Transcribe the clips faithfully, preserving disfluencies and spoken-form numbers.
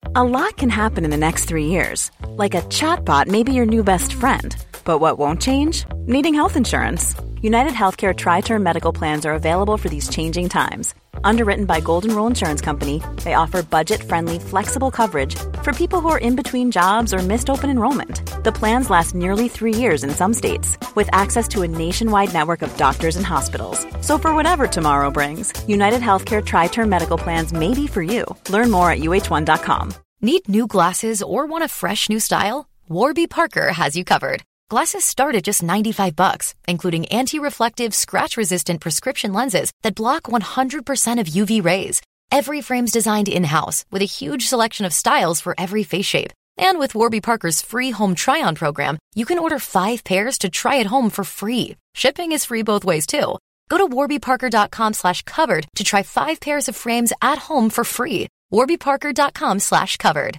A lot can happen in the next three years. Like a chatbot may be your new best friend. But what won't change? Needing health insurance. United Healthcare Tri-Term Medical Plans are available for these changing times. Underwritten by Golden Rule Insurance Company, they offer budget-friendly, flexible coverage for people who are in between jobs or missed open enrollment. The plans last nearly three years in some states, with access to a nationwide network of doctors and hospitals. So for whatever tomorrow brings, United Healthcare Tri-Term Medical Plans may be for you. Learn more at U H one dot com. Need new glasses or want a fresh new style? Warby Parker has you covered. Glasses start at just ninety-five bucks, including anti-reflective, scratch-resistant prescription lenses that block one hundred percent of U V rays. Every frame's designed in-house with a huge selection of styles for every face shape. And with Warby Parker's free home try-on program, you can order five pairs to try at home for free. Shipping is free both ways, too. Go to warbyparker.com slash covered to try five pairs of frames at home for free. warbyparker.com slash covered.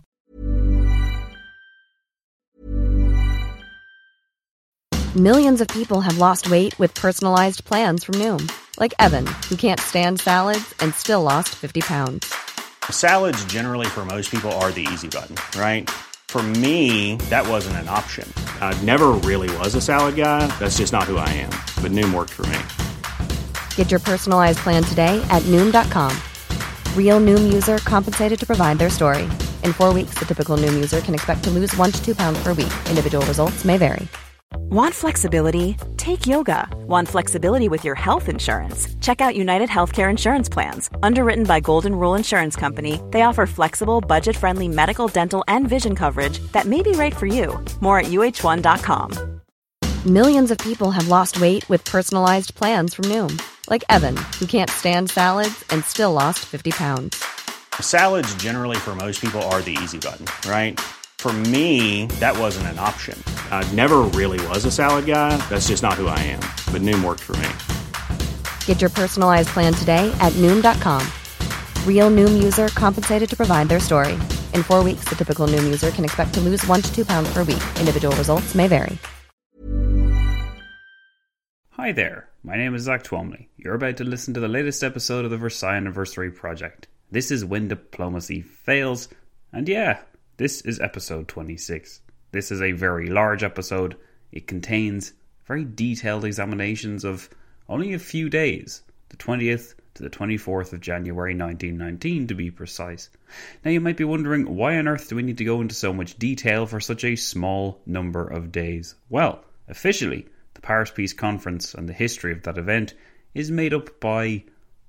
Millions of people have lost weight with personalized plans from Noom. Like Evan, who can't stand salads and still lost fifty pounds. Salads generally for most people are the easy button, right? For me, that wasn't an option. I never really was a salad guy. That's just not who I am. But Noom worked for me. Get your personalized plan today at Noom dot com. Real Noom user compensated to provide their story. In four weeks, the typical Noom user can expect to lose one to two pounds per week. Individual results may vary. Want flexibility? Take yoga. Want flexibility with your health insurance? Check out United Healthcare Insurance Plans. Underwritten by Golden Rule Insurance Company, they offer flexible, budget-friendly medical, dental, and vision coverage that may be right for you. More at U H one dot com. Millions of people have lost weight with personalized plans from Noom. Like Evan, who can't stand salads and still lost fifty pounds. Salads generally for most people are the easy button, right? For me, that wasn't an option. I never really was a salad guy. That's just not who I am. But Noom worked for me. Get your personalized plan today at Noom dot com. Real Noom user compensated to provide their story. In four weeks, the typical Noom user can expect to lose one to two pounds per week. Individual results may vary. Hi there, my name is Zach Twomley. You're about to listen to the latest episode of the Versailles Anniversary Project. This is When Diplomacy Fails, and yeah, this is episode twenty-six. This is a very large episode. It contains very detailed examinations of only a few days, the twentieth to the twenty-fourth of January nineteen nineteen to be precise. Now you might be wondering, why on earth do we need to go into so much detail for such a small number of days? Well, officially, the Paris Peace Conference and the history of that event is made up by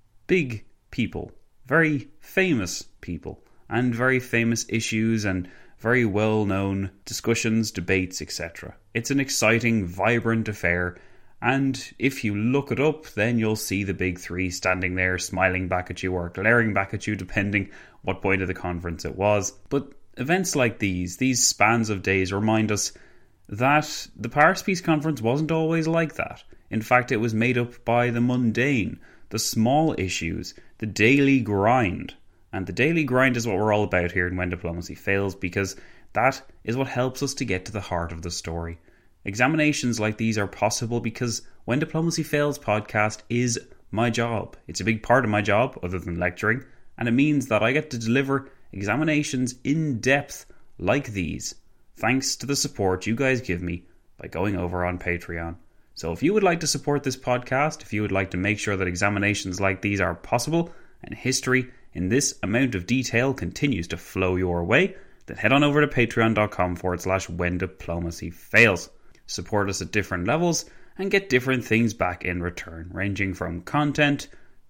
big people, very famous people, and very famous issues and very well-known discussions, debates, et cetera. It's an exciting, vibrant affair, and if you look it up, then you'll see the big three standing there smiling back at you or glaring back at you, depending what point of the conference it was. But events like these, these spans of days, remind us that the Paris Peace Conference wasn't always like that. In fact, it was made up by the mundane, the small issues, the daily grind. And the daily grind is what we're all about here in When Diplomacy Fails, because that is what helps us to get to the heart of the story. Examinations like these are possible because When Diplomacy Fails podcast is my job. It's a big part of my job, other than lecturing, and it means that I get to deliver examinations in depth like these, thanks to the support you guys give me by going over on Patreon. So if you would like to support this podcast, if you would like to make sure that examinations like these are possible, and history in this amount of detail continues to flow your way, then head on over to patreon.com forward slash when diplomacy fails. Support us at different levels and get different things back in return, ranging from content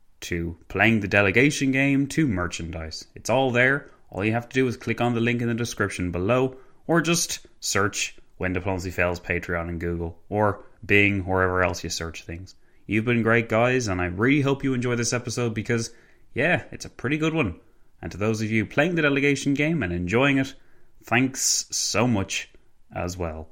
to playing the delegation game to merchandise. It's all there. All you have to do is click on the link in the description below, or just search When Diplomacy Fails Patreon in Google, or Bing, wherever else you search things. You've been great, guys, and I really hope you enjoy this episode because, yeah, it's a pretty good one. And to those of you playing the delegation game and enjoying it, thanks so much as well.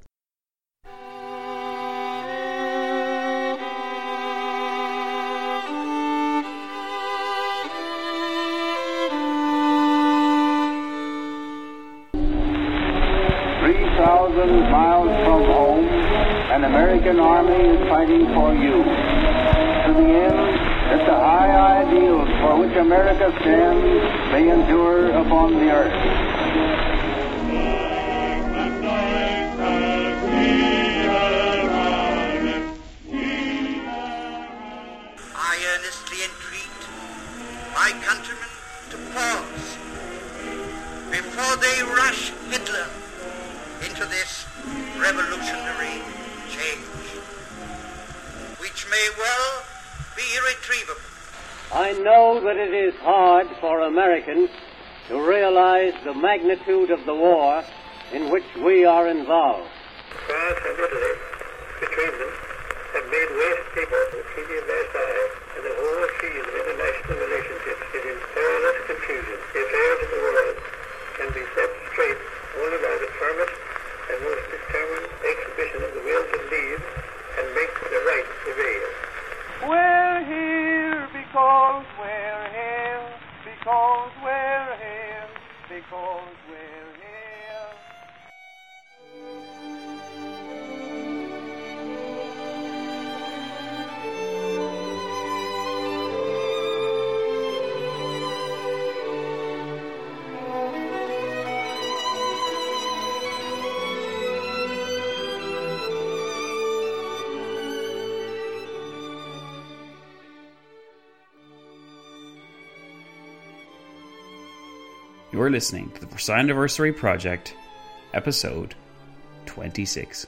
three thousand miles from home, an American army is fighting for you. To the end that the high ideals for which America stands may endure upon the earth. before they rush Hitler into this revolutionary change, which may well be irretrievable. I know that it is hard for Americans to realize the magnitude of the war in which we are involved. France and Italy, between them, have made waste paper the Treaty of Versailles, and the whole field of international relationships is in perilous confusion. The affairs of the world can be set straight only by the firmest and most determined exhibition of the will to lead and make the right prevail. We're here because we're here, because we're here, because we're here. You are listening to the Versailles Anniversary Project, episode twenty-six.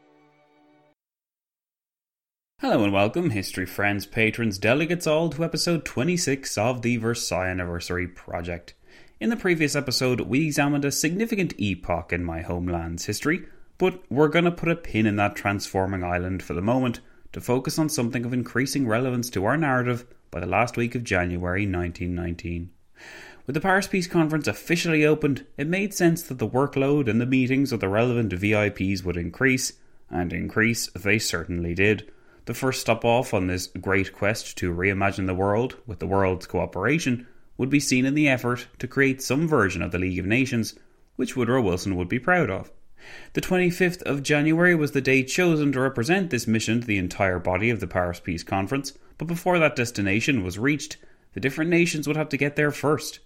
Hello and welcome, history friends, patrons, delegates all, to episode twenty-six of the Versailles Anniversary Project. In the previous episode, we examined a significant epoch in my homeland's history, but we're going to put a pin in that transforming island for the moment to focus on something of increasing relevance to our narrative by the last week of January nineteen nineteen. With the Paris Peace Conference officially opened, it made sense that the workload and the meetings of the relevant V I Ps would increase, and increase they certainly did. The first stop off on this great quest to reimagine the world, with the world's cooperation, would be seen in the effort to create some version of the League of Nations, which Woodrow Wilson would be proud of. The twenty-fifth of January was the date chosen to represent this mission to the entire body of the Paris Peace Conference, but before that destination was reached, the different nations would have to get there first.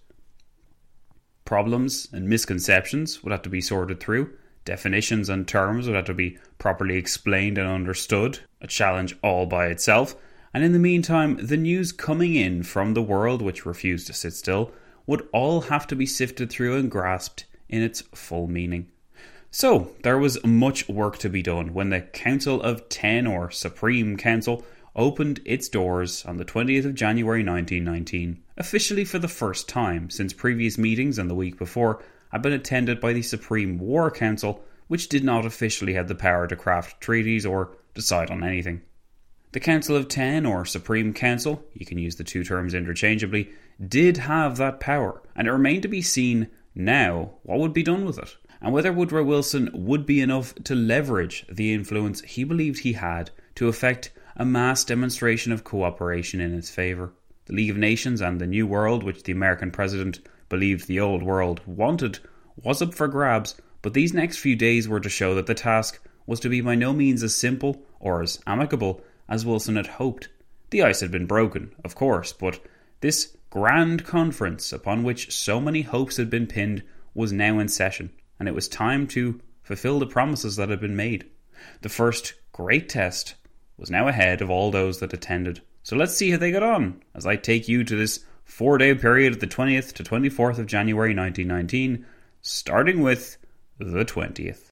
Problems and misconceptions would have to be sorted through, definitions and terms would have to be properly explained and understood, a challenge all by itself, and in the meantime, the news coming in from the world which refused to sit still would all have to be sifted through and grasped in its full meaning. So, there was much work to be done when the Council of Ten, or Supreme Council, opened its doors on the twentieth of January nineteen nineteen, officially for the first time, since previous meetings and the week before had been attended by the Supreme War Council, which did not officially have the power to craft treaties or decide on anything. The Council of Ten, or Supreme Council, you can use the two terms interchangeably, did have that power, and it remained to be seen now what would be done with it, and whether Woodrow Wilson would be enough to leverage the influence he believed he had to effect a mass demonstration of cooperation in its favour. The League of Nations and the New World, which the American president believed the Old World wanted, was up for grabs, but these next few days were to show that the task was to be by no means as simple or as amicable as Wilson had hoped. The ice had been broken, of course, but this grand conference upon which so many hopes had been pinned was now in session, and it was time to fulfil the promises that had been made. The first great test was now ahead of all those that attended. So let's see how they got on, as I take you to this four-day period of the twentieth to twenty-fourth of January nineteen nineteen, starting with the twentieth.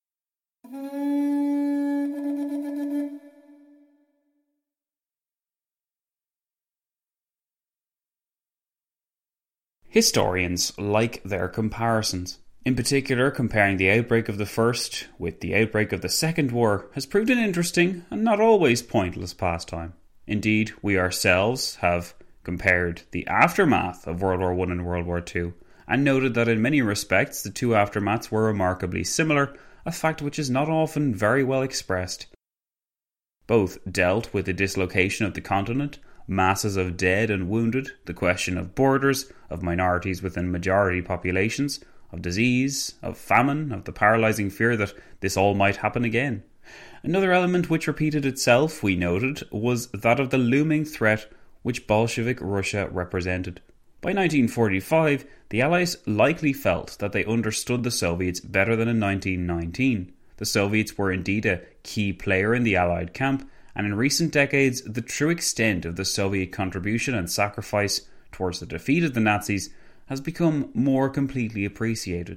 Historians like their comparisons. In particular, comparing the outbreak of the First with the outbreak of the Second War has proved an interesting and not always pointless pastime. Indeed, we ourselves have compared the aftermath of World War One and World War Two, and noted that in many respects the two aftermaths were remarkably similar, a fact which is not often very well expressed. Both dealt with the dislocation of the continent, masses of dead and wounded, the question of borders, of minorities within majority populations, of disease, of famine, of the paralysing fear that this all might happen again. Another element which repeated itself, we noted, was that of the looming threat which Bolshevik Russia represented. By nineteen forty-five, the Allies likely felt that they understood the Soviets better than in nineteen nineteen. The Soviets were indeed a key player in the Allied camp, and in recent decades, the true extent of the Soviet contribution and sacrifice towards the defeat of the Nazis has become more completely appreciated.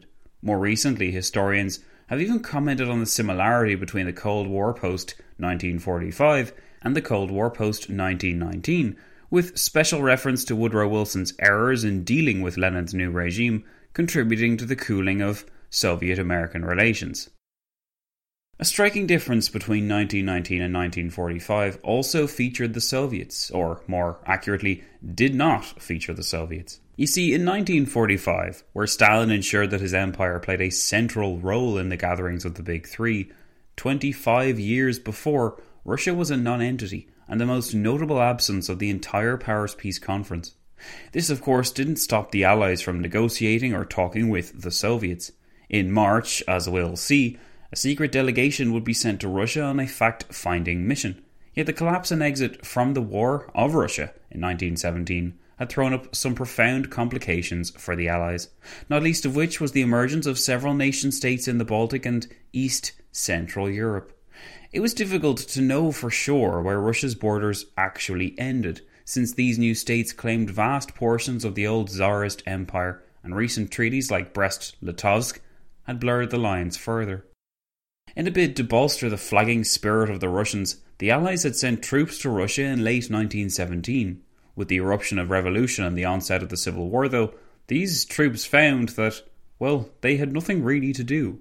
More recently, historians have even commented on the similarity between the Cold War post nineteen forty-five and the Cold War post nineteen nineteen, with special reference to Woodrow Wilson's errors in dealing with Lenin's new regime contributing to the cooling of Soviet-American relations. A striking difference between nineteen nineteen and nineteen forty-five also featured the Soviets, or more accurately, did not feature the Soviets. You see, in nineteen forty-five, where Stalin ensured that his empire played a central role in the gatherings of the Big Three, twenty-five years before, Russia was a non-entity and the most notable absence of the entire Paris Peace Conference. This, of course, didn't stop the Allies from negotiating or talking with the Soviets. In March, as we'll see, a secret delegation would be sent to Russia on a fact-finding mission. Yet the collapse and exit from the war of Russia in nineteen seventeen had thrown up some profound complications for the Allies, not least of which was the emergence of several nation-states in the Baltic and East Central Europe. It was difficult to know for sure where Russia's borders actually ended, since these new states claimed vast portions of the old Tsarist empire, and recent treaties like Brest-Litovsk had blurred the lines further. In a bid to bolster the flagging spirit of the Russians, the Allies had sent troops to Russia in late nineteen seventeen. With the eruption of revolution and the onset of the Civil War, though, these troops found that, well, they had nothing really to do.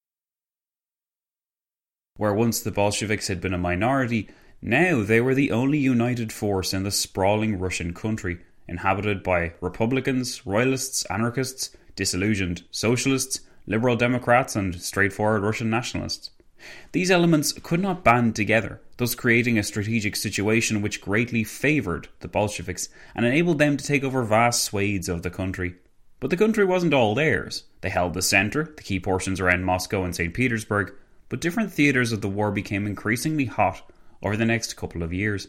Where once the Bolsheviks had been a minority, now they were the only united force in the sprawling Russian country, inhabited by Republicans, Royalists, Anarchists, disillusioned Socialists, Liberal Democrats and straightforward Russian nationalists. These elements could not band together, thus creating a strategic situation which greatly favoured the Bolsheviks and enabled them to take over vast swathes of the country. But the country wasn't all theirs. They held the centre, the key portions around Moscow and Saint Petersburg, but different theatres of the war became increasingly hot over the next couple of years.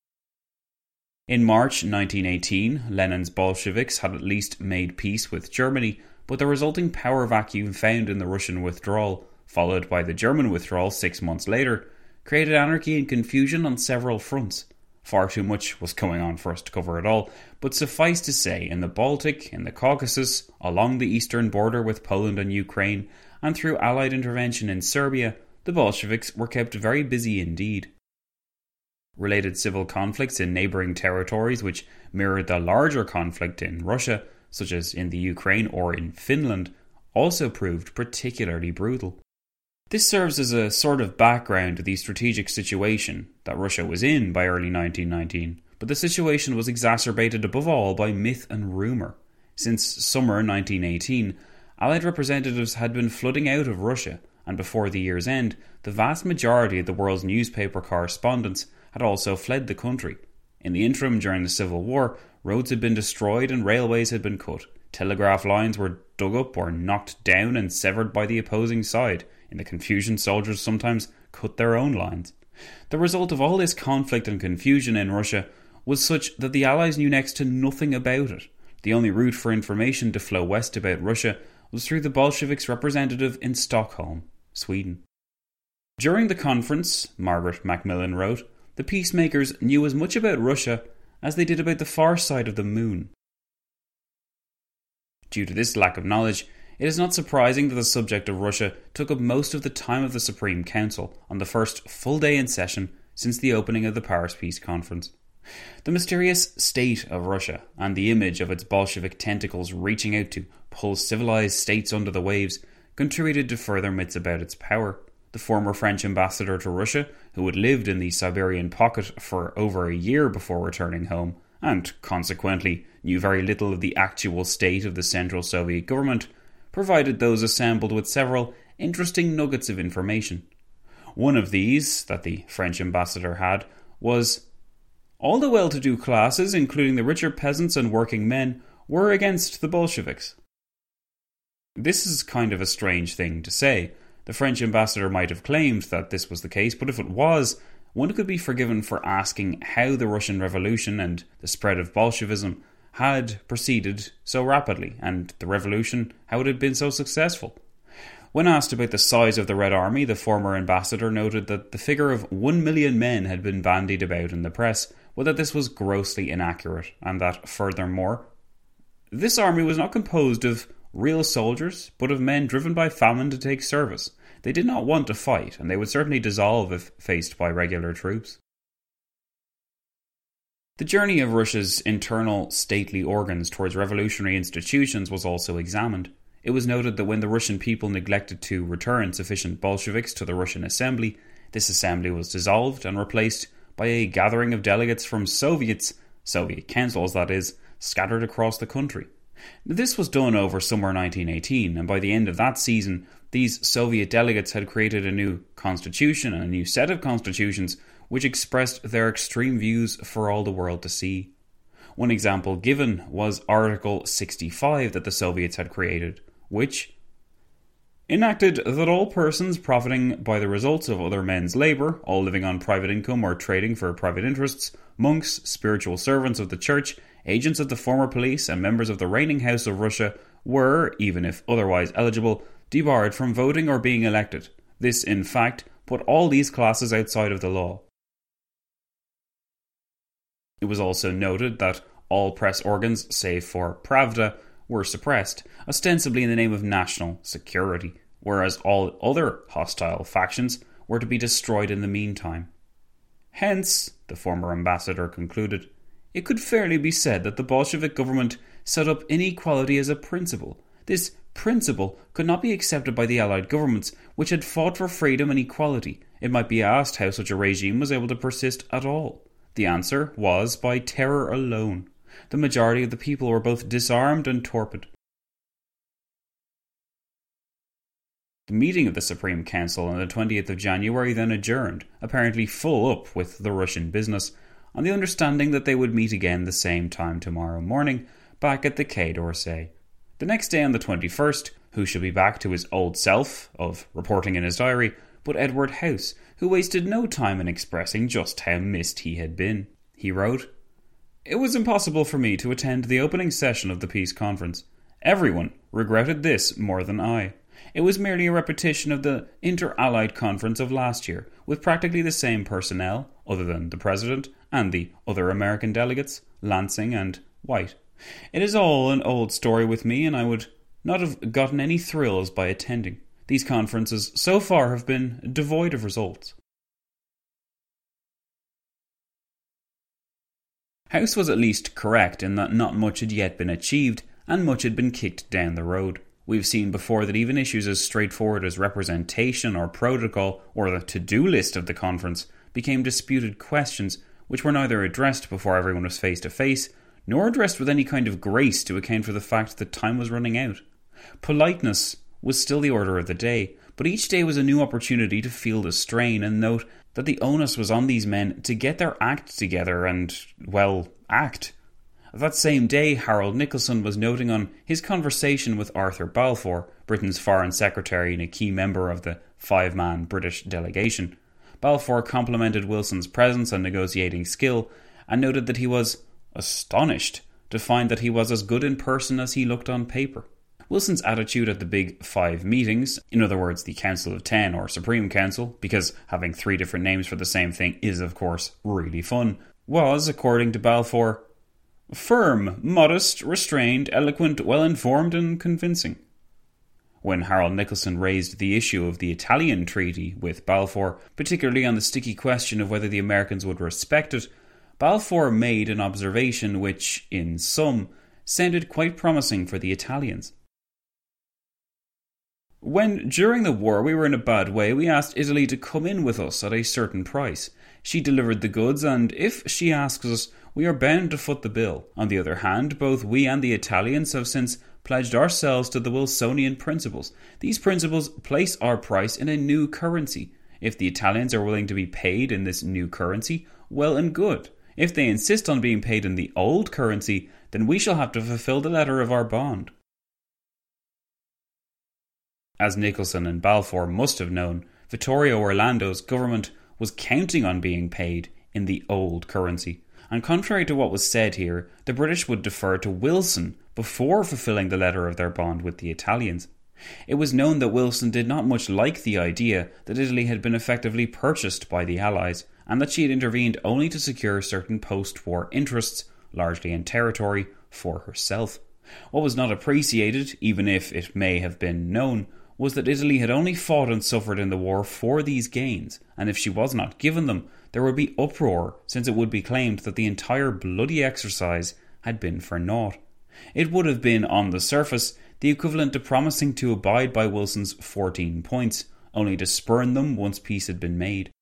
In March nineteen eighteen, Lenin's Bolsheviks had at least made peace with Germany, but the resulting power vacuum found in the Russian withdrawal, followed by the German withdrawal six months later, created anarchy and confusion on several fronts. Far too much was going on for us to cover it all, but suffice to say, in the Baltic, in the Caucasus, along the eastern border with Poland and Ukraine, and through Allied intervention in Serbia, the Bolsheviks were kept very busy indeed. Related civil conflicts in neighbouring territories which mirrored the larger conflict in Russia, such as in the Ukraine or in Finland, also proved particularly brutal. This serves as a sort of background to the strategic situation that Russia was in by early nineteen nineteen, but the situation was exacerbated above all by myth and rumour. Since summer nineteen eighteen, Allied representatives had been flooding out of Russia, and before the year's end, the vast majority of the world's newspaper correspondents had also fled the country. In the interim, during the Civil War, roads had been destroyed and railways had been cut. Telegraph lines were dug up or knocked down and severed by the opposing side. In the confusion, soldiers sometimes cut their own lines. The result of all this conflict and confusion in Russia was such that the Allies knew next to nothing about it. The only route for information to flow west about Russia was through the Bolsheviks' representative in Stockholm, Sweden. During the conference, Margaret Macmillan wrote, the peacemakers knew as much about Russia as they did about the far side of the moon. Due to this lack of knowledge, it is not surprising that the subject of Russia took up most of the time of the Supreme Council on the first full day in session since the opening of the Paris Peace Conference. The mysterious state of Russia and the image of its Bolshevik tentacles reaching out to pull civilized states under the waves contributed to further myths about its power. The former French ambassador to Russia, who had lived in the Siberian pocket for over a year before returning home, and consequently knew very little of the actual state of the Central Soviet government, provided those assembled with several interesting nuggets of information. One of these, that the French ambassador had, was, all the well-to-do classes, including the richer peasants and working men, were against the Bolsheviks. This is kind of a strange thing to say. The French ambassador might have claimed that this was the case, but if it was, one could be forgiven for asking how the Russian Revolution and the spread of Bolshevism had proceeded so rapidly, and the revolution, how it had been so successful. When asked about the size of the Red Army, the former ambassador noted that the figure of one million men had been bandied about in the press, but that this was grossly inaccurate, and that, furthermore, this army was not composed of real soldiers, but of men driven by famine to take service. They did not want to fight, and they would certainly dissolve if faced by regular troops. The journey of Russia's internal stately organs towards revolutionary institutions was also examined. It was noted that when the Russian people neglected to return sufficient Bolsheviks to the Russian assembly, this assembly was dissolved and replaced by a gathering of delegates from Soviets, Soviet councils that is, scattered across the country. This was done over summer nineteen eighteen, and by the end of that season, these Soviet delegates had created a new constitution and a new set of constitutions which expressed their extreme views for all the world to see. One example given was Article sixty-five that the Soviets had created, which enacted that all persons profiting by the results of other men's labour, all living on private income or trading for private interests, monks, spiritual servants of the church, agents of the former police, and members of the reigning house of Russia were, even if otherwise eligible, debarred from voting or being elected. This, in fact, put all these classes outside of the law. It was also noted that all press organs, save for Pravda, were suppressed, ostensibly in the name of national security, whereas all other hostile factions were to be destroyed in the meantime. Hence, the former ambassador concluded, it could fairly be said that the Bolshevik government set up inequality as a principle. This principle could not be accepted by the Allied governments, which had fought for freedom and equality. It might be asked how such a regime was able to persist at all. The answer was by terror alone. The majority of the people were both disarmed and torpid. The meeting of the Supreme Council on the twentieth of January then adjourned, apparently full up with the Russian business, on the understanding that they would meet again the same time tomorrow morning, back at the Quai d'Orsay. The next day on the twenty-first, who should be back to his old self, of reporting in his diary, but Edward House, who wasted no time in expressing just how missed he had been. He wrote, "It was impossible for me to attend the opening session of the peace conference. Everyone regretted this more than I. It was merely a repetition of the Inter-Allied Conference of last year, with practically the same personnel, other than the President and the other American delegates, Lansing and White. It is all an old story with me, and I would not have gotten any thrills by attending. These conferences so far have been devoid of results." House was at least correct in that not much had yet been achieved, and much had been kicked down the road. We've seen before that even issues as straightforward as representation or protocol, or the to-do list of the conference, became disputed questions which were neither addressed before everyone was face to face, nor addressed with any kind of grace to account for the fact that time was running out. Politeness was still the order of the day, but each day was a new opportunity to feel the strain and note that the onus was on these men to get their act together and, well, act. That same day, Harold Nicolson was noting on his conversation with Arthur Balfour, Britain's Foreign Secretary and a key member of the five-man British delegation. Balfour complimented Wilson's presence and negotiating skill, and noted that he was astonished to find that he was as good in person as he looked on paper. Wilson's attitude at the Big Five meetings, in other words the Council of Ten or Supreme Council, because having three different names for the same thing is of course really fun, was, according to Balfour, firm, modest, restrained, eloquent, well-informed and convincing. When Harold Nicolson raised the issue of the Italian treaty with Balfour, particularly on the sticky question of whether the Americans would respect it, Balfour made an observation which, in sum, sounded quite promising for the Italians. When, during the war, we were in a bad way, we asked Italy to come in with us at a certain price. She delivered the goods, and if she asks us, we are bound to foot the bill. On the other hand, both we and the Italians have since pledged ourselves to the Wilsonian principles. These principles place our price in a new currency. If the Italians are willing to be paid in this new currency, well and good. If they insist on being paid in the old currency, then we shall have to fulfill the letter of our bond. As Nicolson and Balfour must have known, Vittorio Orlando's government was counting on being paid in the old currency. And contrary to what was said here, the British would defer to Wilson before fulfilling the letter of their bond with the Italians. It was known that Wilson did not much like the idea that Italy had been effectively purchased by the Allies, and that she had intervened only to secure certain post-war interests, largely in territory, for herself. What was not appreciated, even if it may have been known, was that Italy had only fought and suffered in the war for these gains, and if she was not given them, there would be uproar, since it would be claimed that the entire bloody exercise had been for naught. It would have been, on the surface, the equivalent to promising to abide by Wilson's fourteen points, only to spurn them once peace had been made.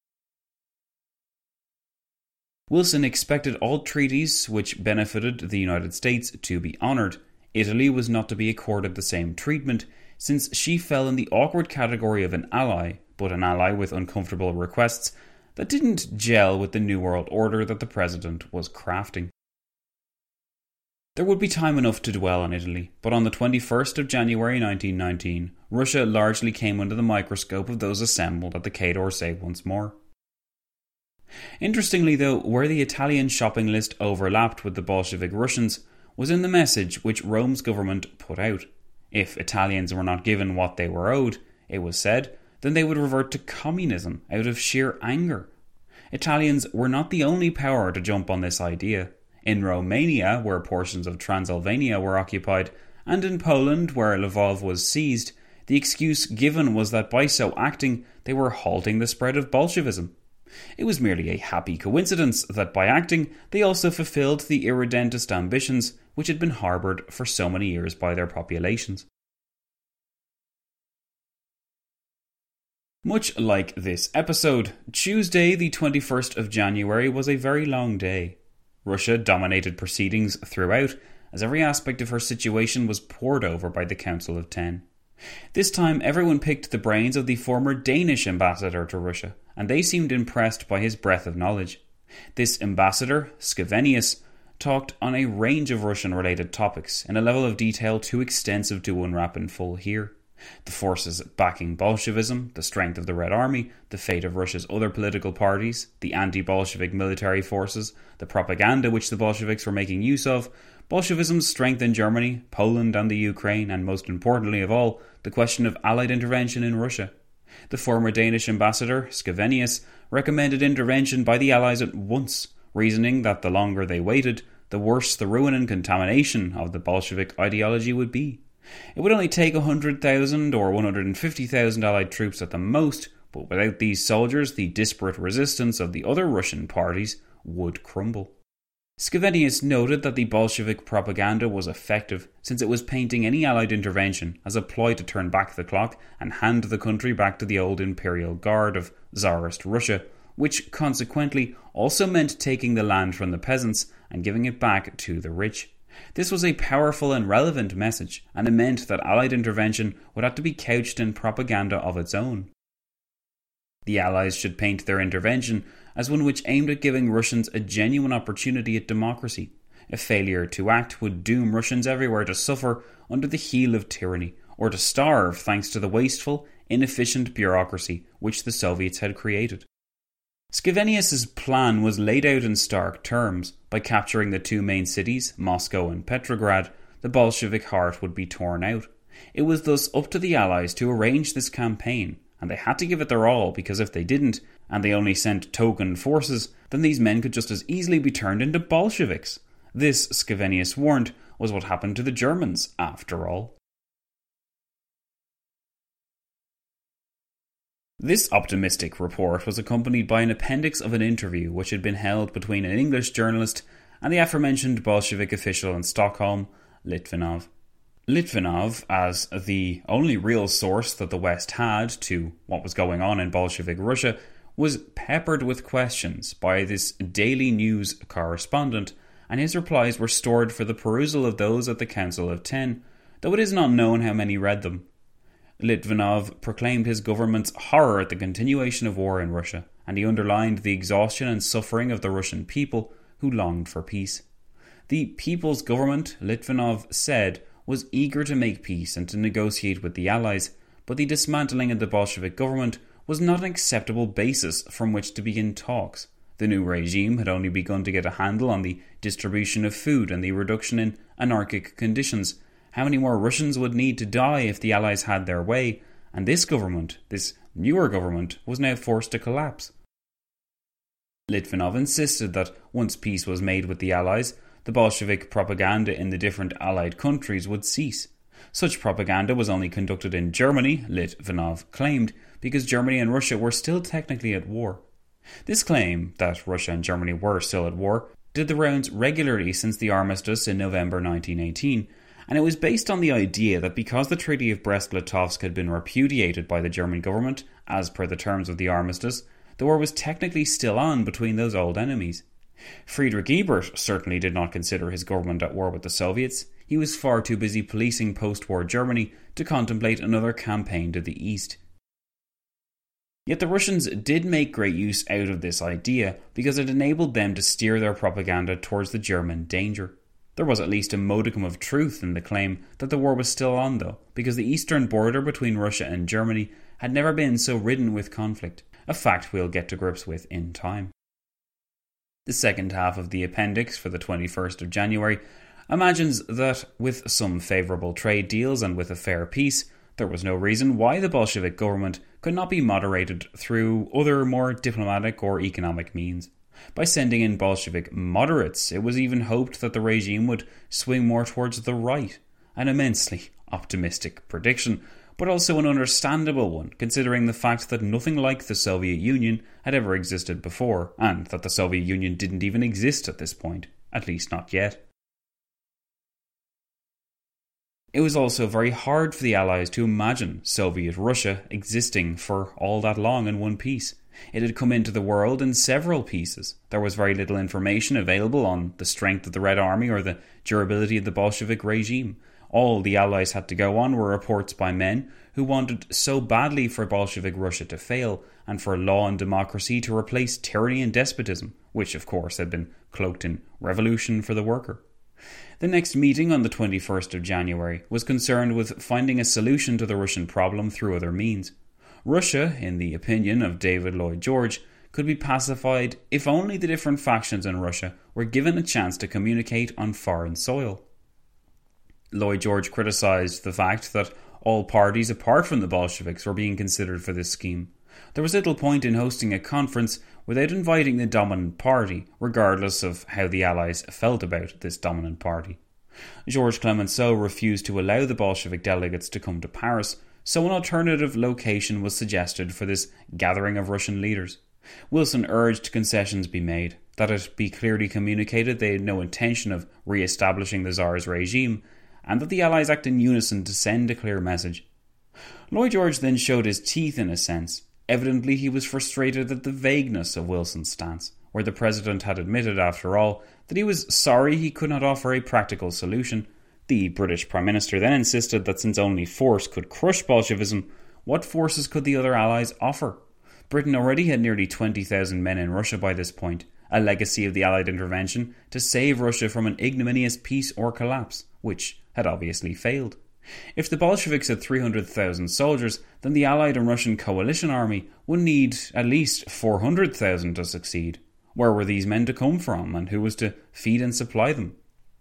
Wilson expected all treaties which benefited the United States to be honoured. Italy was not to be accorded the same treatment, since she fell in the awkward category of an ally, but an ally with uncomfortable requests that didn't gel with the New World Order that the President was crafting. There would be time enough to dwell on Italy, but on the twenty-first of January nineteen nineteen, Russia largely came under the microscope of those assembled at the Quai d'Orsay once more. Interestingly though, where the Italian shopping list overlapped with the Bolshevik Russians was in the message which Rome's government put out. If Italians were not given what they were owed, it was said, then they would revert to communism out of sheer anger. Italians were not the only power to jump on this idea. In Romania, where portions of Transylvania were occupied, and in Poland, where Lvov was seized, the excuse given was that by so acting they were halting the spread of Bolshevism. It was merely a happy coincidence that by acting they also fulfilled the irredentist ambitions which had been harboured for so many years by their populations. Much like this episode, Tuesday the twenty-first of January was a very long day. Russia dominated proceedings throughout, as every aspect of her situation was pored over by the Council of Ten. This time everyone picked the brains of the former Danish ambassador to Russia, and they seemed impressed by his breadth of knowledge. This ambassador, Scavenius, talked on a range of Russian-related topics in a level of detail too extensive to unwrap in full here. The forces backing Bolshevism, the strength of the Red Army, the fate of Russia's other political parties, the anti-Bolshevik military forces, the propaganda which the Bolsheviks were making use of, Bolshevism's strength in Germany, Poland and the Ukraine, and most importantly of all, the question of Allied intervention in Russia. The former Danish ambassador, Scavenius, recommended intervention by the Allies at once, reasoning that the longer they waited, the worse the ruin and contamination of the Bolshevik ideology would be. It would only take one hundred thousand or one hundred fifty thousand Allied troops at the most, but without these soldiers, the disparate resistance of the other Russian parties would crumble. Scavenius noted that the Bolshevik propaganda was effective, since it was painting any Allied intervention as a ploy to turn back the clock and hand the country back to the old imperial guard of Tsarist Russia, which consequently also meant taking the land from the peasants and giving it back to the rich. This was a powerful and relevant message, and it meant that Allied intervention would have to be couched in propaganda of its own. The Allies should paint their intervention as one which aimed at giving Russians a genuine opportunity at democracy. A failure to act would doom Russians everywhere to suffer under the heel of tyranny, or to starve thanks to the wasteful, inefficient bureaucracy which the Soviets had created. Scavenius's plan was laid out in stark terms. By capturing the two main cities, Moscow and Petrograd, the Bolshevik heart would be torn out. It was thus up to the Allies to arrange this campaign, and they had to give it their all, because if they didn't, and they only sent token forces, then these men could just as easily be turned into Bolsheviks. This, Scavenius warned, was what happened to the Germans, after all. This optimistic report was accompanied by an appendix of an interview which had been held between an English journalist and the aforementioned Bolshevik official in Stockholm, Litvinov. Litvinov, as the only real source that the West had to what was going on in Bolshevik Russia, was peppered with questions by this Daily News correspondent, and his replies were stored for the perusal of those at the Council of Ten, though it is not known how many read them. Litvinov proclaimed his government's horror at the continuation of war in Russia, and he underlined the exhaustion and suffering of the Russian people who longed for peace. The People's Government, Litvinov said, was eager to make peace and to negotiate with the Allies, but the dismantling of the Bolshevik government was not an acceptable basis from which to begin talks. The new regime had only begun to get a handle on the distribution of food and the reduction in anarchic conditions. How many more Russians would need to die if the Allies had their way, and this government, this newer government, was now forced to collapse. Litvinov insisted that once peace was made with the Allies, the Bolshevik propaganda in the different Allied countries would cease. Such propaganda was only conducted in Germany, Litvinov claimed, because Germany and Russia were still technically at war. This claim, that Russia and Germany were still at war, did the rounds regularly since the armistice in November nineteen eighteen, and it was based on the idea that because the Treaty of Brest-Litovsk had been repudiated by the German government, as per the terms of the armistice, the war was technically still on between those old enemies. Friedrich Ebert certainly did not consider his government at war with the Soviets. He was far too busy policing post-war Germany to contemplate another campaign to the east. Yet the Russians did make great use out of this idea because it enabled them to steer their propaganda towards the German danger. There was at least a modicum of truth in the claim that the war was still on though, because the eastern border between Russia and Germany had never been so ridden with conflict, a fact we'll get to grips with in time. The second half of the appendix for the twenty-first of January imagines that with some favourable trade deals and with a fair peace, there was no reason why the Bolshevik government could not be moderated through other more diplomatic or economic means. By sending in Bolshevik moderates, it was even hoped that the regime would swing more towards the right, an immensely optimistic prediction, but also an understandable one, considering the fact that nothing like the Soviet Union had ever existed before, and that the Soviet Union didn't even exist at this point, at least not yet. It was also very hard for the Allies to imagine Soviet Russia existing for all that long in one piece. It had come into the world in several pieces. There was very little information available on the strength of the Red Army or the durability of the Bolshevik regime. All the Allies had to go on were reports by men who wanted so badly for Bolshevik Russia to fail and for law and democracy to replace tyranny and despotism, which of course had been cloaked in revolution for the worker. The next meeting on the twenty-first of January was concerned with finding a solution to the Russian problem through other means. Russia, in the opinion of David Lloyd George, could be pacified if only the different factions in Russia were given a chance to communicate on foreign soil. Lloyd George criticised the fact that all parties apart from the Bolsheviks were being considered for this scheme. There was little point in hosting a conference without inviting the dominant party, regardless of how the Allies felt about this dominant party. Georges Clemenceau refused to allow the Bolshevik delegates to come to Paris, so an alternative location was suggested for this gathering of Russian leaders. Wilson urged concessions be made, that it be clearly communicated they had no intention of re-establishing the Tsar's regime, and that the Allies act in unison to send a clear message. Lloyd George then showed his teeth in a sense. Evidently he was frustrated at the vagueness of Wilson's stance, where the President had admitted, after all, that he was sorry he could not offer a practical solution. The British Prime Minister then insisted that since only force could crush Bolshevism, what forces could the other Allies offer? Britain already had nearly twenty thousand men in Russia by this point, a legacy of the Allied intervention to save Russia from an ignominious peace or collapse, which had obviously failed. If the Bolsheviks had three hundred thousand soldiers, then the Allied and Russian coalition army would need at least four hundred thousand to succeed. Where were these men to come from, and who was to feed and supply them?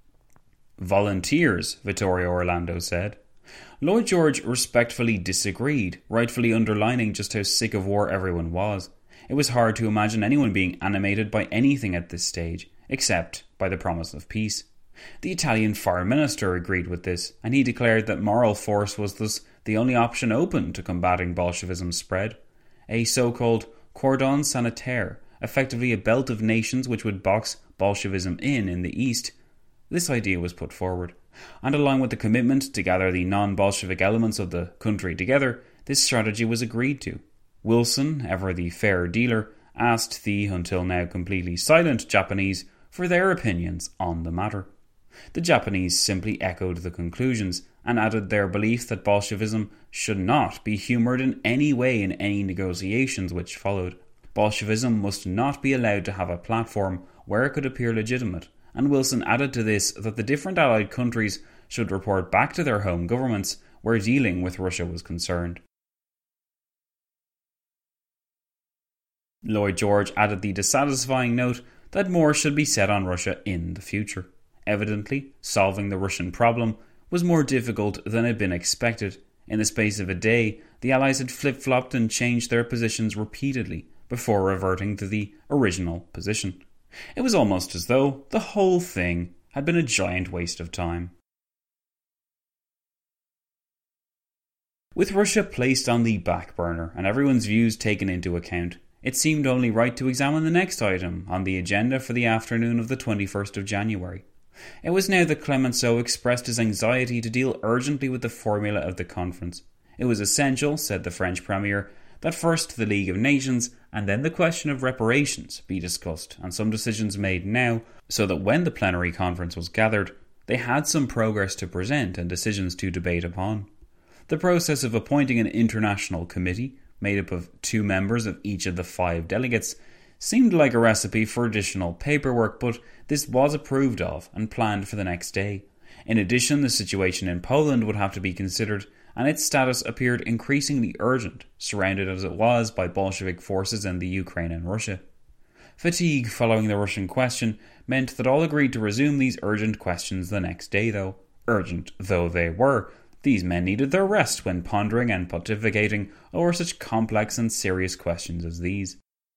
Volunteers, Vittorio Orlando said. Lloyd George respectfully disagreed, rightfully underlining just how sick of war everyone was. It was hard to imagine anyone being animated by anything at this stage, except by the promise of peace. The Italian Foreign Minister agreed with this, and he declared that moral force was thus the only option open to combating Bolshevism's spread. A so-called cordon sanitaire, effectively a belt of nations which would box Bolshevism in in the East. This idea was put forward, and along with the commitment to gather the non-Bolshevik elements of the country together, this strategy was agreed to. Wilson, ever the fair dealer, asked the until now completely silent Japanese for their opinions on the matter. The Japanese simply echoed the conclusions and added their belief that Bolshevism should not be humoured in any way in any negotiations which followed. Bolshevism must not be allowed to have a platform where it could appear legitimate, and Wilson added to this that the different Allied countries should report back to their home governments where dealing with Russia was concerned. Lloyd George added the dissatisfying note that more should be said on Russia in the future. Evidently, solving the Russian problem was more difficult than had been expected. In the space of a day, the Allies had flip-flopped and changed their positions repeatedly before reverting to the original position. It was almost as though the whole thing had been a giant waste of time. With Russia placed on the back burner and everyone's views taken into account, it seemed only right to examine the next item on the agenda for the afternoon of the twenty-first of January. It was now that Clemenceau expressed his anxiety to deal urgently with the formula of the conference. It was essential, said the French Premier, that first the League of Nations and then the question of reparations be discussed and some decisions made now, so that when the plenary conference was gathered, they had some progress to present and decisions to debate upon. The process of appointing an international committee, made up of two members of each of the five delegates, seemed like a recipe for additional paperwork, but this was approved of and planned for the next day. In addition, the situation in Poland would have to be considered, and its status appeared increasingly urgent, surrounded as it was by Bolshevik forces in the Ukraine and Russia. Fatigue following the Russian question meant that all agreed to resume these urgent questions the next day, though. Urgent though they were, these men needed their rest when pondering and pontificating over such complex and serious questions as these.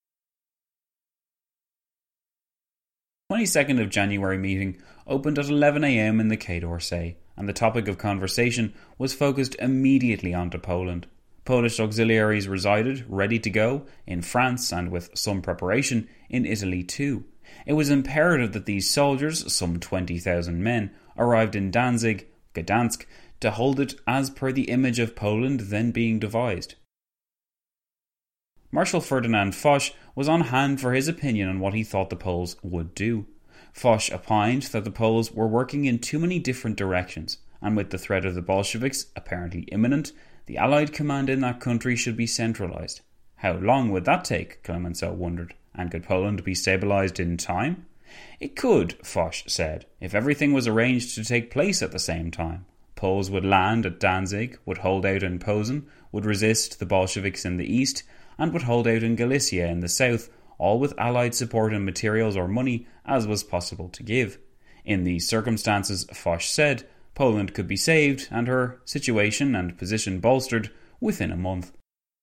The twenty-second of January meeting opened at eleven a.m. in the Quai d'Orsay, and the topic of conversation was focused immediately onto Poland. Polish auxiliaries resided, ready to go, in France and with some preparation in Italy too. It was imperative that these soldiers, some twenty thousand men, arrived in Danzig, Gdansk, to hold it as per the image of Poland then being devised. Marshal Ferdinand Foch was on hand for his opinion on what he thought the Poles would do. Foch opined that the Poles were working in too many different directions, and with the threat of the Bolsheviks apparently imminent, the Allied command in that country should be centralised. How long would that take, Clemenceau wondered, and could Poland be stabilised in time? It could, Foch said, if everything was arranged to take place at the same time. Poles would land at Danzig, would hold out in Posen, would resist the Bolsheviks in the east, and would hold out in Galicia in the south, all with Allied support in materials or money as was possible to give. In these circumstances, Foch said, Poland could be saved and her situation and position bolstered within a month.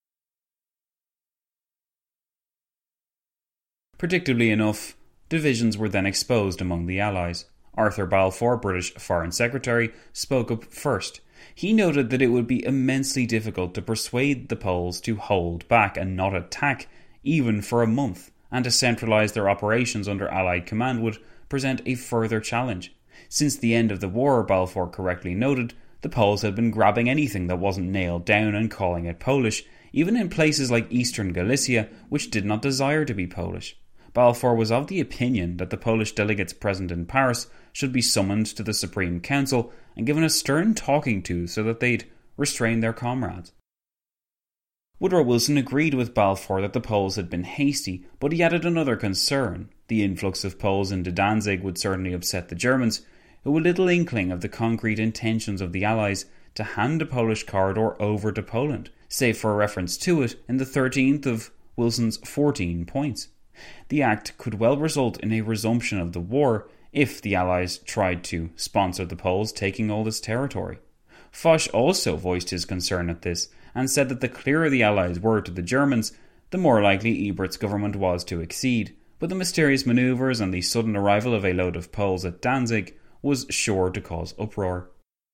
Predictably enough, divisions were then exposed among the Allies. Arthur Balfour, British Foreign Secretary, spoke up first. He noted that it would be immensely difficult to persuade the Poles to hold back and not attack, even for a month, and to centralise their operations under Allied command would present a further challenge. Since the end of the war, Balfour correctly noted, the Poles had been grabbing anything that wasn't nailed down and calling it Polish, even in places like eastern Galicia, which did not desire to be Polish. Balfour was of the opinion that the Polish delegates present in Paris should be summoned to the Supreme Council and given a stern talking to so that they'd restrain their comrades. Woodrow Wilson agreed with Balfour that the Poles had been hasty, but he added another concern. The influx of Poles into Danzig would certainly upset the Germans, who had little inkling of the concrete intentions of the Allies to hand a Polish corridor over to Poland, save for a reference to it in the thirteenth of Wilson's fourteen points. The act could well result in a resumption of the war if the Allies tried to sponsor the Poles taking all this territory. Foch also voiced his concern at this and said that the clearer the Allies were to the Germans, the more likely Ebert's government was to accede, but the mysterious manoeuvres and the sudden arrival of a load of Poles at Danzig was sure to cause uproar.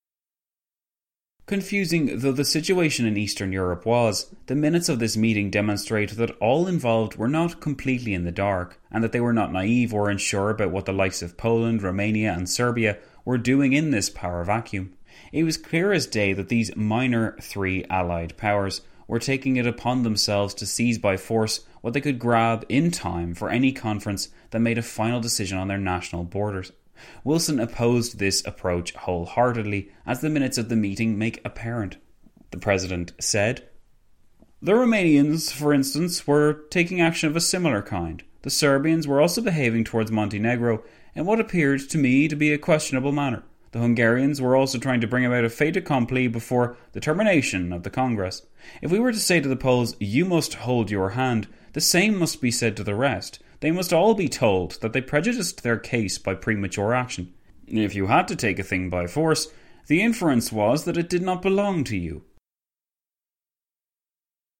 Confusing though the situation in Eastern Europe was, the minutes of this meeting demonstrate that all involved were not completely in the dark, and that they were not naive or unsure about what the likes of Poland, Romania and Serbia were doing in this power vacuum. It was clear as day that these minor three Allied powers were taking it upon themselves to seize by force what they could grab in time for any conference that made a final decision on their national borders. Wilson opposed this approach wholeheartedly, as the minutes of the meeting make apparent. The President said, "The Romanians, for instance, were taking action of a similar kind. The Serbians were also behaving towards Montenegro in what appeared to me to be a questionable manner. The Hungarians were also trying to bring about a fait accompli before the termination of the Congress. If we were to say to the Poles, 'You must hold your hand,' the same must be said to the rest. They must all be told that they prejudiced their case by premature action. If you had to take a thing by force, the inference was that it did not belong to you."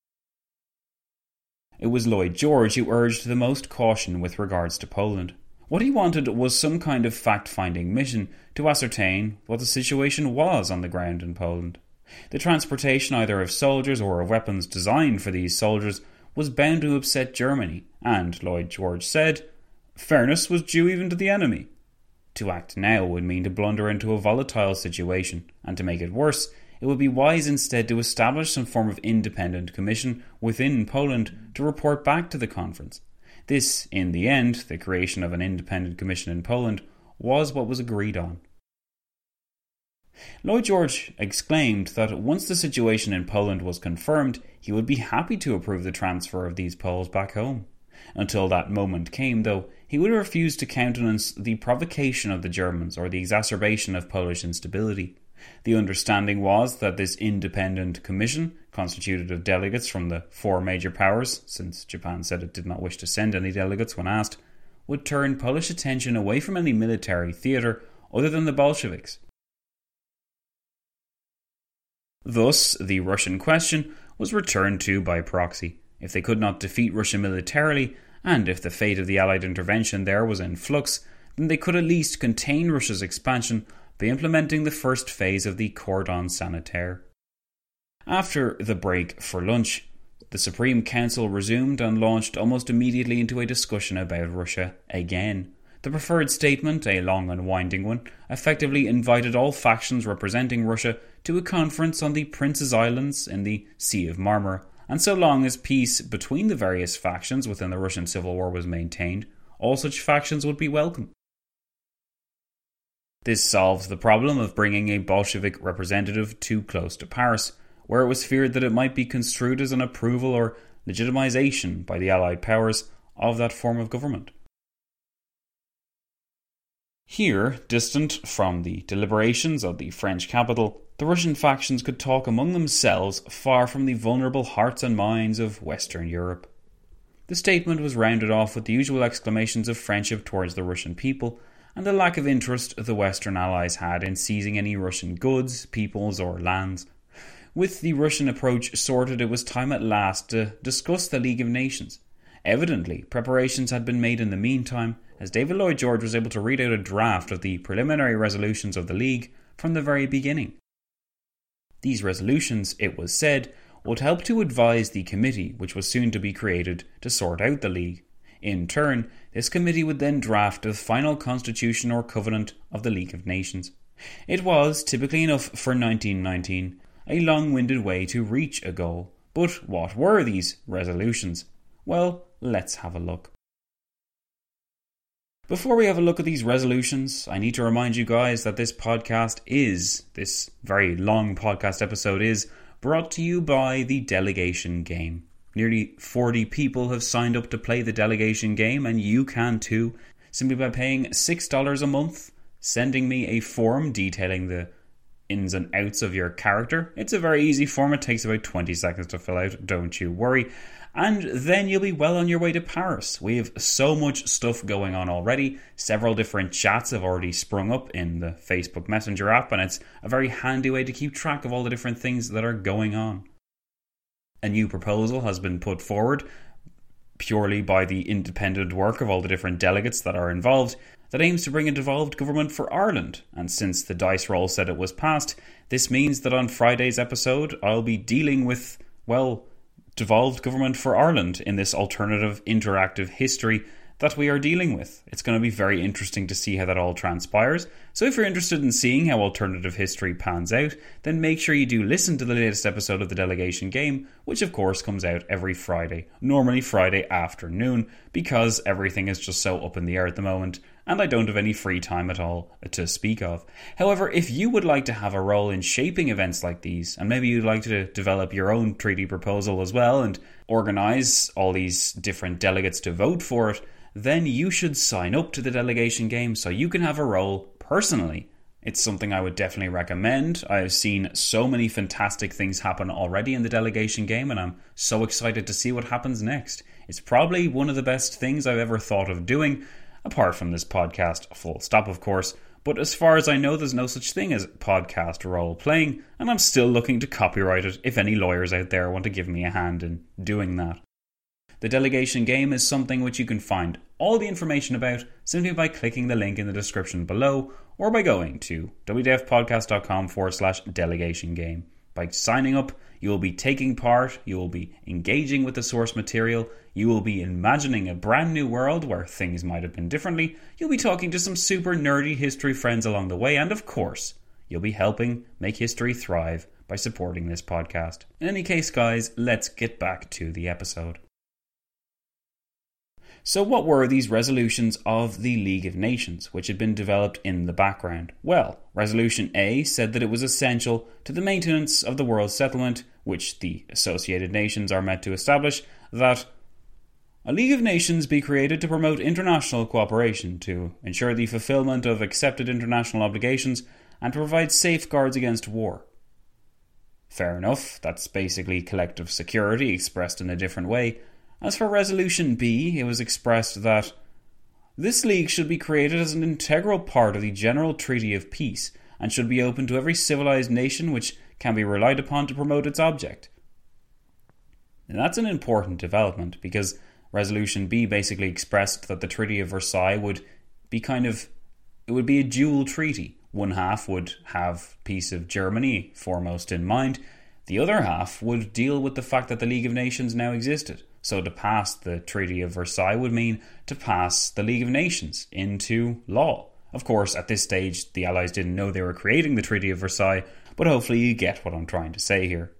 It was Lloyd George who urged the most caution with regards to Poland. What he wanted was some kind of fact-finding mission to ascertain what the situation was on the ground in Poland. The transportation either of soldiers or of weapons designed for these soldiers was bound to upset Germany, and, Lloyd George said, fairness was due even to the enemy. To act now would mean to blunder into a volatile situation, and to make it worse, it would be wise instead to establish some form of independent commission within Poland to report back to the conference. This, in the end, the creation of an independent commission in Poland, was what was agreed on. Lloyd George exclaimed that once the situation in Poland was confirmed, he would be happy to approve the transfer of these Poles back home. Until that moment came, though, he would refuse to countenance the provocation of the Germans or the exacerbation of Polish instability. The understanding was that this independent commission, constituted of delegates from the four major powers, since Japan said it did not wish to send any delegates when asked, would turn Polish attention away from any military theatre other than the Bolsheviks. Thus, the Russian question was returned to by proxy. If they could not defeat Russia militarily, and if the fate of the Allied intervention there was in flux, then they could at least contain Russia's expansion by implementing the first phase of the Cordon Sanitaire. After the break for lunch, the Supreme Council resumed and launched almost immediately into a discussion about Russia again. The preferred statement, a long and winding one, effectively invited all factions representing Russia to a conference on the Prince's Islands in the Sea of Marmara, and so long as peace between the various factions within the Russian Civil War was maintained, all such factions would be welcome. This solved the problem of bringing a Bolshevik representative too close to Paris, where it was feared that it might be construed as an approval or legitimization by the Allied powers of that form of government. Here, distant from the deliberations of the French capital, the Russian factions could talk among themselves far from the vulnerable hearts and minds of Western Europe. The statement was rounded off with the usual exclamations of friendship towards the Russian people and the lack of interest the Western Allies had in seizing any Russian goods, peoples or lands. With the Russian approach sorted, it was time at last to discuss the League of Nations. Evidently, preparations had been made in the meantime, as David Lloyd George was able to read out a draft of the preliminary resolutions of the League from the very beginning. These resolutions, it was said, would help to advise the committee which was soon to be created to sort out the League. In turn, this committee would then draft the final constitution or covenant of the League of Nations. It was, typically enough for nineteen nineteen, a long-winded way to reach a goal. But what were these resolutions? Well, let's have a look. Before we have a look at these resolutions, I need to remind you guys that this podcast is, this very long podcast episode is, brought to you by the Delegation Game. Nearly forty people have signed up to play the Delegation Game, and you can too, simply by paying six dollars a month, sending me a form detailing the ins and outs of your character. It's a very easy form, it takes about twenty seconds to fill out, don't you worry. And then you'll be well on your way to Paris. We have so much stuff going on already. Several different chats have already sprung up in the Facebook Messenger app, and it's a very handy way to keep track of all the different things that are going on. A new proposal has been put forward, purely by the independent work of all the different delegates that are involved, that aims to bring a devolved government for Ireland. And since the dice roll said it was passed, this means that on Friday's episode I'll be dealing with, well, devolved government for Ireland in this alternative interactive history that we are dealing with. It's going to be very interesting to see how that all transpires. So if you're interested in seeing how alternative history pans out, then make sure you do listen to the latest episode of the Delegation Game, which of course comes out every Friday, normally Friday afternoon, because everything is just so up in the air at the moment, and I don't have any free time at all to speak of. However, if you would like to have a role in shaping events like these, and maybe you'd like to develop your own treaty proposal as well, and organise all these different delegates to vote for it, then you should sign up to the Delegation Game so you can have a role personally. It's something I would definitely recommend. I've seen so many fantastic things happen already in the Delegation Game, and I'm so excited to see what happens next. It's probably one of the best things I've ever thought of doing, apart from this podcast, full stop of course. But as far as I know, there's no such thing as podcast role-playing, and I'm still looking to copyright it if any lawyers out there want to give me a hand in doing that. The Delegation Game is something which you can find all the information about simply by clicking the link in the description below or by going to wdefpodcast.com forward slash delegation game. By signing up, you will be taking part, you will be engaging with the source material, you will be imagining a brand new world where things might have been differently, you'll be talking to some super nerdy history friends along the way, and of course, you'll be helping make history thrive by supporting this podcast. In any case, guys, let's get back to the episode. So what were these resolutions of the League of Nations, which had been developed in the background? Well, Resolution A said that it was essential to the maintenance of the world settlement, which the associated nations are meant to establish, that a League of Nations be created to promote international cooperation, to ensure the fulfillment of accepted international obligations, and to provide safeguards against war. Fair enough, that's basically collective security expressed in a different way. As for Resolution B, it was expressed that this league should be created as an integral part of the General Treaty of Peace and should be open to every civilized nation which can be relied upon to promote its object. And that's an important development because Resolution B basically expressed that the Treaty of Versailles would be kind of, it would be a dual treaty. One half would have peace of Germany foremost in mind. The other half would deal with the fact that the League of Nations now existed. So to pass the Treaty of Versailles would mean to pass the League of Nations into law. Of course, at this stage, the Allies didn't know they were creating the Treaty of Versailles, but hopefully you get what I'm trying to say here.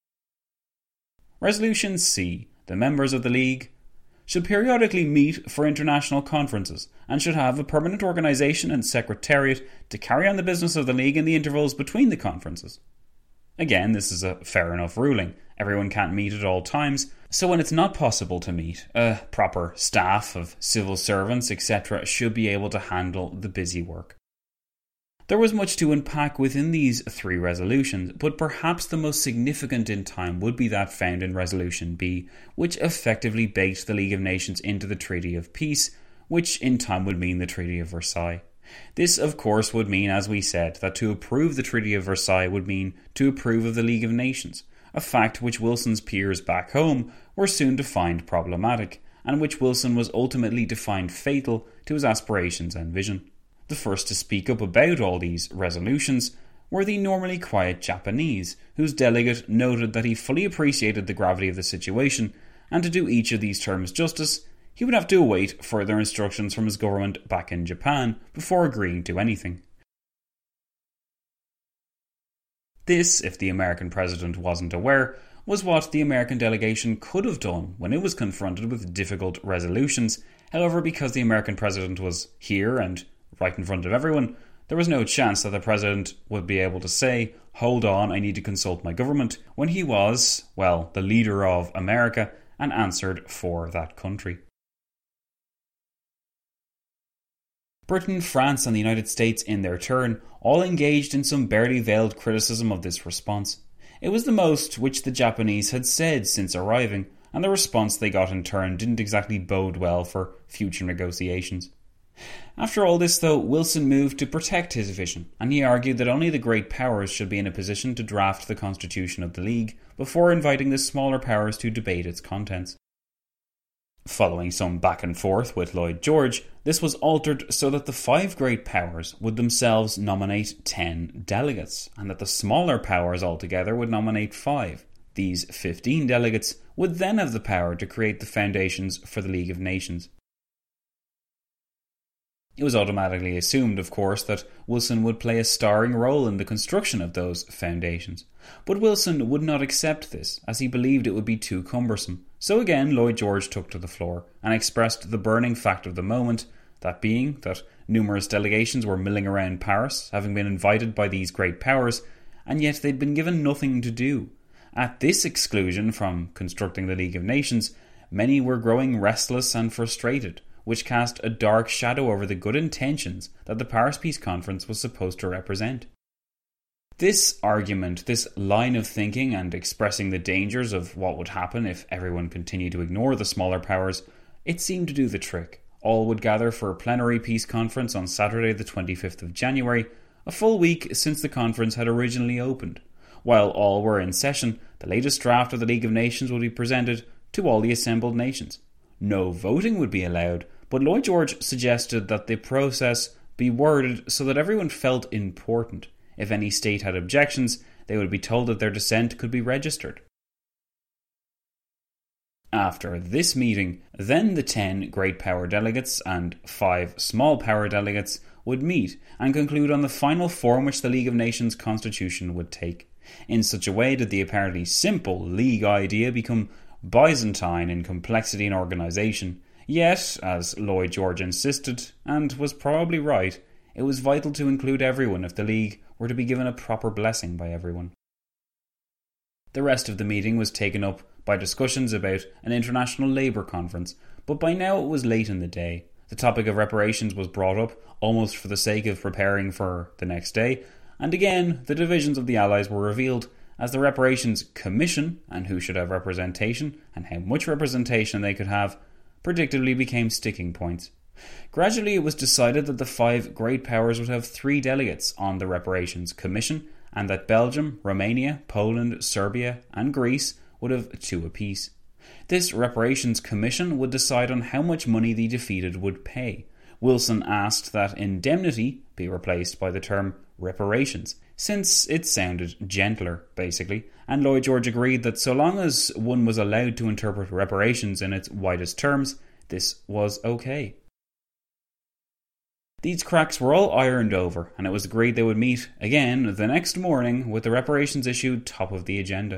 Resolution C. The members of the League should periodically meet for international conferences and should have a permanent organisation and secretariat to carry on the business of the League in the intervals between the conferences. Again, this is a fair enough ruling. Everyone can't meet at all times, so when it's not possible to meet, a proper staff of civil servants, et cetera should be able to handle the busy work. There was much to unpack within these three resolutions, but perhaps the most significant in time would be that found in Resolution B, which effectively baked the League of Nations into the Treaty of Peace, which in time would mean the Treaty of Versailles. This, of course, would mean, as we said, that to approve the Treaty of Versailles would mean to approve of the League of Nations, a fact which Wilson's peers back home were soon to find problematic, and which Wilson was ultimately to find fatal to his aspirations and vision. The first to speak up about all these resolutions were the normally quiet Japanese, whose delegate noted that he fully appreciated the gravity of the situation, and to do each of these terms justice, he would have to await further instructions from his government back in Japan before agreeing to anything. This, if the American president wasn't aware, was what the American delegation could have done when it was confronted with difficult resolutions. However, because the American president was here and right in front of everyone, there was no chance that the president would be able to say, "Hold on, I need to consult my government," when he was, well, the leader of America and answered for that country. Britain, France and the United States in their turn all engaged in some barely veiled criticism of this response. It was the most which the Japanese had said since arriving, and the response they got in turn didn't exactly bode well for future negotiations. After all this, though, Wilson moved to protect his vision, and he argued that only the great powers should be in a position to draft the constitution of the League before inviting the smaller powers to debate its contents. Following some back and forth with Lloyd George, this was altered so that the five great powers would themselves nominate ten delegates, and that the smaller powers altogether would nominate five. These fifteen delegates would then have the power to create the foundations for the League of Nations. It was automatically assumed, of course, that Wilson would play a starring role in the construction of those foundations. But Wilson would not accept this, as he believed it would be too cumbersome. So again, Lloyd George took to the floor and expressed the burning fact of the moment, that being that numerous delegations were milling around Paris, having been invited by these great powers, and yet they'd been given nothing to do. At this exclusion from constructing the League of Nations, many were growing restless and frustrated, which cast a dark shadow over the good intentions that the Paris Peace Conference was supposed to represent. This argument, this line of thinking and expressing the dangers of what would happen if everyone continued to ignore the smaller powers, it seemed to do the trick. All would gather for a plenary peace conference on Saturday the twenty-fifth of January, a full week since the conference had originally opened. While all were in session, the latest draft of the League of Nations would be presented to all the assembled nations. No voting would be allowed, but Lloyd George suggested that the process be worded so that everyone felt important. If any state had objections, they would be told that their dissent could be registered. After this meeting, then the ten great power delegates and five small power delegates would meet and conclude on the final form which the League of Nations constitution would take. In such a way did the apparently simple League idea become Byzantine in complexity and organisation. Yet, as Lloyd George insisted, and was probably right, it was vital to include everyone if the League were to be given a proper blessing by everyone. The rest of the meeting was taken up by discussions about an international labour conference, but by now it was late in the day. The topic of reparations was brought up, almost for the sake of preparing for the next day, and again the divisions of the Allies were revealed, as the Reparations Commission, and who should have representation, and how much representation they could have, predictably became sticking points. Gradually it was decided that the five great powers would have three delegates on the Reparations Commission, and that Belgium, Romania, Poland, Serbia and Greece would have two apiece. This Reparations Commission would decide on how much money the defeated would pay. Wilson asked that indemnity be replaced by the term reparations, since it sounded gentler, basically, and Lloyd George agreed that so long as one was allowed to interpret reparations in its widest terms, this was okay. These cracks were all ironed over, and it was agreed they would meet again the next morning with the reparations issue top of the agenda.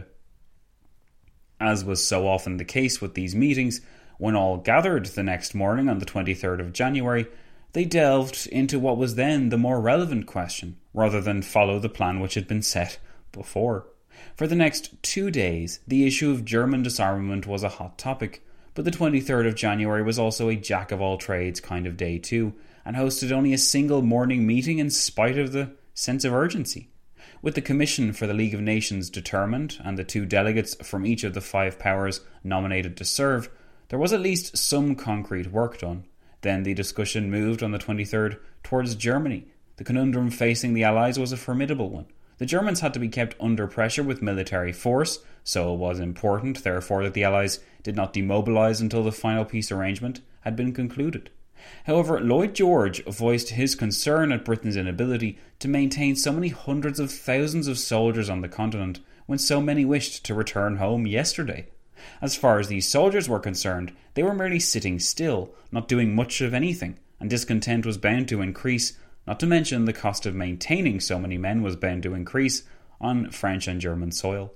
As was so often the case with these meetings, when all gathered the next morning on the twenty-third of January, they delved into what was then the more relevant question, rather than follow the plan which had been set before. For the next two days, the issue of German disarmament was a hot topic, but the twenty-third of January was also a jack-of-all-trades kind of day too, and hosted only a single morning meeting in spite of the sense of urgency. With the Commission for the League of Nations determined, and the two delegates from each of the five powers nominated to serve, there was at least some concrete work done. Then the discussion moved on the twenty-third towards Germany. The conundrum facing the Allies was a formidable one. The Germans had to be kept under pressure with military force, so it was important, therefore, that the Allies did not demobilise until the final peace arrangement had been concluded. However, Lloyd George voiced his concern at Britain's inability to maintain so many hundreds of thousands of soldiers on the continent when so many wished to return home yesterday. As far as these soldiers were concerned, they were merely sitting still, not doing much of anything, and discontent was bound to increase, not to mention the cost of maintaining so many men was bound to increase on French and German soil.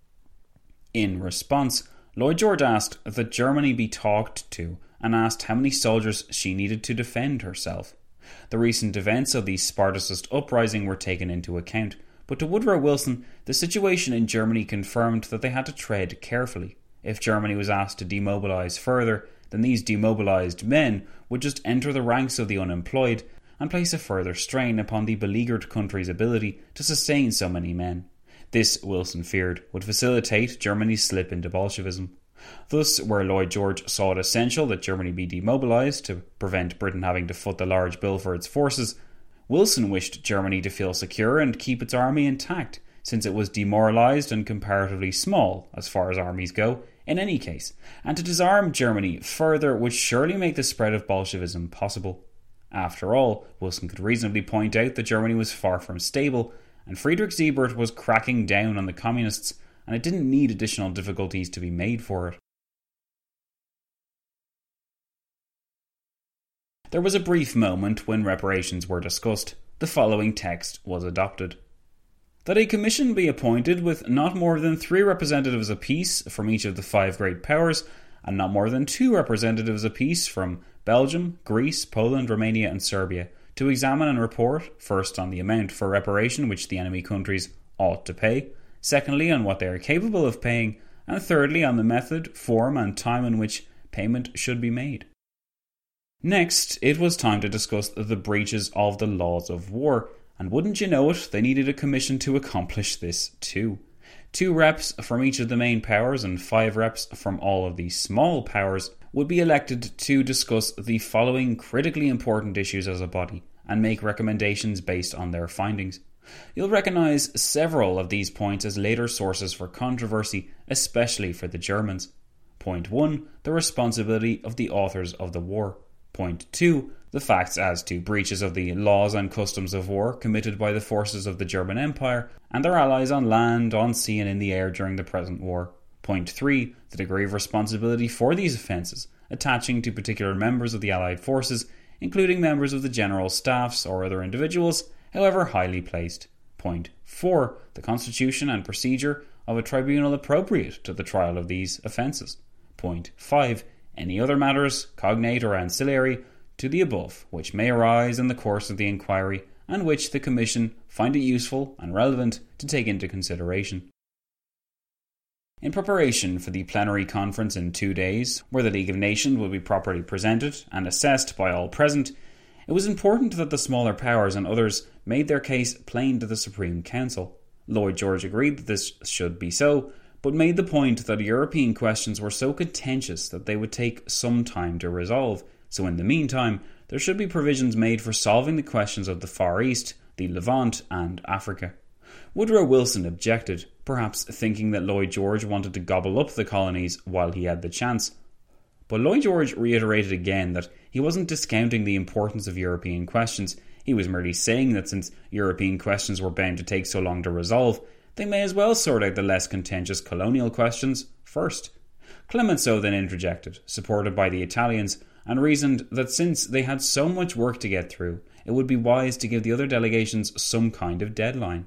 In response, Lloyd George asked that Germany be talked to, and asked how many soldiers she needed to defend herself. The recent events of the Spartacist uprising were taken into account, but to Woodrow Wilson, the situation in Germany confirmed that they had to tread carefully. If Germany was asked to demobilise further, then these demobilised men would just enter the ranks of the unemployed and place a further strain upon the beleaguered country's ability to sustain so many men. This, Wilson feared, would facilitate Germany's slip into Bolshevism. Thus, where Lloyd George saw it essential that Germany be demobilised to prevent Britain having to foot the large bill for its forces, Wilson wished Germany to feel secure and keep its army intact, since it was demoralised and comparatively small, as far as armies go, in any case, and to disarm Germany further would surely make the spread of Bolshevism possible. After all, Wilson could reasonably point out that Germany was far from stable, and Friedrich Siebert was cracking down on the communists, and it didn't need additional difficulties to be made for it. There was a brief moment when reparations were discussed. The following text was adopted. That a commission be appointed with not more than three representatives apiece from each of the five great powers, and not more than two representatives apiece from Belgium, Greece, Poland, Romania and Serbia, to examine and report, first on the amount for reparation which the enemy countries ought to pay, secondly on what they are capable of paying, and thirdly on the method, form and time in which payment should be made. Next, it was time to discuss the breaches of the laws of war, and wouldn't you know it, they needed a commission to accomplish this too. Two reps from each of the main powers and five reps from all of the small powers would be elected to discuss the following critically important issues as a body, and make recommendations based on their findings. You'll recognise several of these points as later sources for controversy, especially for the Germans. Point one, the responsibility of the authors of the war. Point two. The facts as to breaches of the laws and customs of war committed by the forces of the German Empire and their allies on land, on sea and in the air during the present war. Point three. The degree of responsibility for these offences attaching to particular members of the Allied forces, including members of the general staffs or other individuals, however highly placed. Point four. The constitution and procedure of a tribunal appropriate to the trial of these offences. Point five. Any other matters, cognate or ancillary, to the above, which may arise in the course of the inquiry, and which the Commission find it useful and relevant to take into consideration. In preparation for the plenary conference in two days, where the League of Nations will be properly presented and assessed by all present, it was important that the smaller powers and others made their case plain to the Supreme Council. Lloyd George agreed that this should be so, but made the point that European questions were so contentious that they would take some time to resolve. So in the meantime, there should be provisions made for solving the questions of the Far East, the Levant and Africa. Woodrow Wilson objected, perhaps thinking that Lloyd George wanted to gobble up the colonies while he had the chance. But Lloyd George reiterated again that he wasn't discounting the importance of European questions. He was merely saying that since European questions were bound to take so long to resolve, they may as well sort out the less contentious colonial questions first. Clemenceau then interjected, supported by the Italians, and reasoned that since they had so much work to get through, it would be wise to give the other delegations some kind of deadline.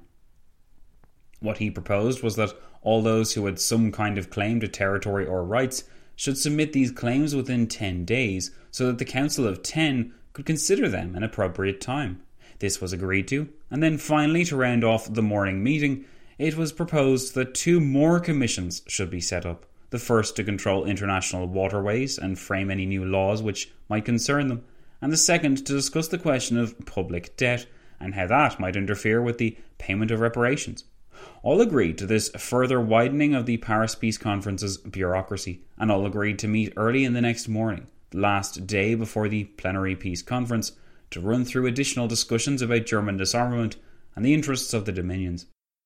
What he proposed was that all those who had some kind of claim to territory or rights should submit these claims within ten days, so that the Council of Ten could consider them an appropriate time. This was agreed to, and then finally, to round off the morning meeting, it was proposed that two more commissions should be set up. The first to control international waterways and frame any new laws which might concern them, and the second to discuss the question of public debt and how that might interfere with the payment of reparations. All agreed to this further widening of the Paris Peace Conference's bureaucracy, and all agreed to meet early in the next morning, the last day before the plenary peace conference, to run through additional discussions about German disarmament and the interests of the Dominions.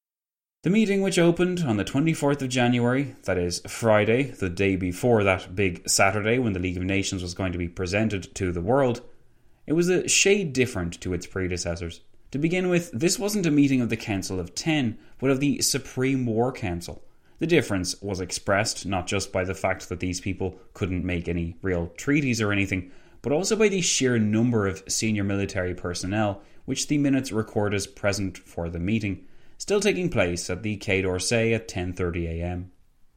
The meeting, which opened on the twenty-fourth of January, that is Friday, the day before that big Saturday when the League of Nations was going to be presented to the world, it was a shade different to its predecessors. To begin with, this wasn't a meeting of the Council of Ten, but of the Supreme War Council. The difference was expressed not just by the fact that these people couldn't make any real treaties or anything, but also by the sheer number of senior military personnel, which the minutes record as present for the meeting, still taking place at the Quai d'Orsay at ten thirty a m.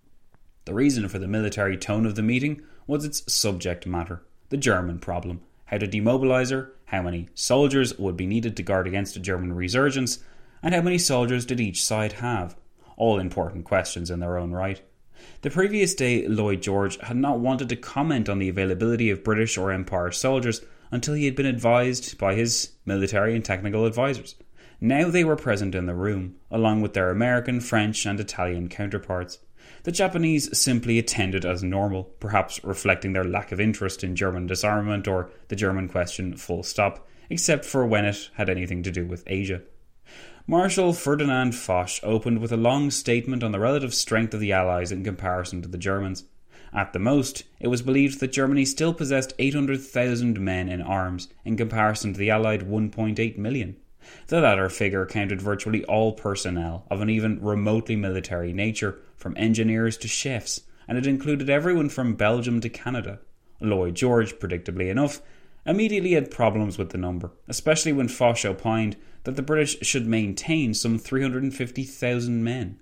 The reason for the military tone of the meeting was its subject matter, the German problem, how to demobilise her, how many soldiers would be needed to guard against a German resurgence, and how many soldiers did each side have, all important questions in their own right. The previous day, Lloyd George had not wanted to comment on the availability of British or Empire soldiers until he had been advised by his military and technical advisors. Now they were present in the room, along with their American, French and Italian counterparts. The Japanese simply attended as normal, perhaps reflecting their lack of interest in German disarmament or the German question full stop, except for when it had anything to do with Asia. Marshal Ferdinand Foch opened with a long statement on the relative strength of the Allies in comparison to the Germans. At the most, it was believed that Germany still possessed eight hundred thousand men in arms in comparison to the Allied one point eight million. The latter figure counted virtually all personnel of an even remotely military nature, from engineers to chefs, and it included everyone from Belgium to Canada. Lloyd George, predictably enough, immediately had problems with the number, especially when Foch opined that the British should maintain some three hundred fifty thousand men.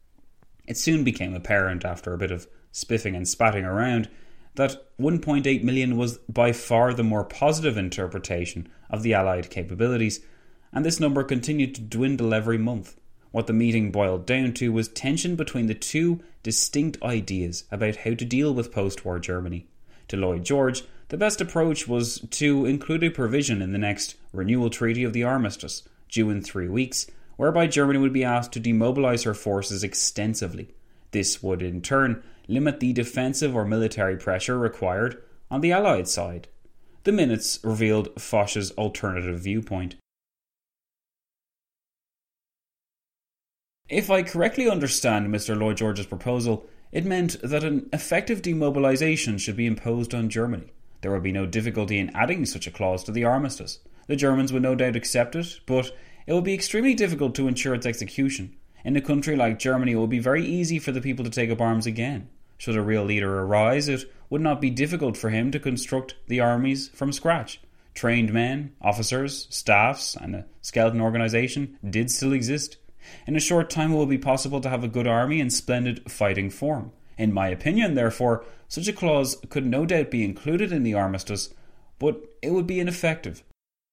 It soon became apparent, after a bit of spiffing and spatting around, that one point eight million was by far the more positive interpretation of the Allied capabilities, and this number continued to dwindle every month. What the meeting boiled down to was tension between the two distinct ideas about how to deal with post-war Germany. To Lloyd George, the best approach was to include a provision in the next renewal treaty of the armistice, due in three weeks, whereby Germany would be asked to demobilise her forces extensively. This would in turn limit the defensive or military pressure required on the Allied side. The minutes revealed Foch's alternative viewpoint. If I correctly understand Mister Lloyd George's proposal, it meant that an effective demobilisation should be imposed on Germany. There would be no difficulty in adding such a clause to the armistice. The Germans would no doubt accept it, but it would be extremely difficult to ensure its execution. In a country like Germany, it would be very easy for the people to take up arms again. Should a real leader arise, it would not be difficult for him to construct the armies from scratch. Trained men, officers, staffs, and a skeleton organisation did still exist. In a short time it will be possible to have a good army in splendid fighting form. In my opinion, therefore, such a clause could no doubt be included in the armistice, but it would be ineffective.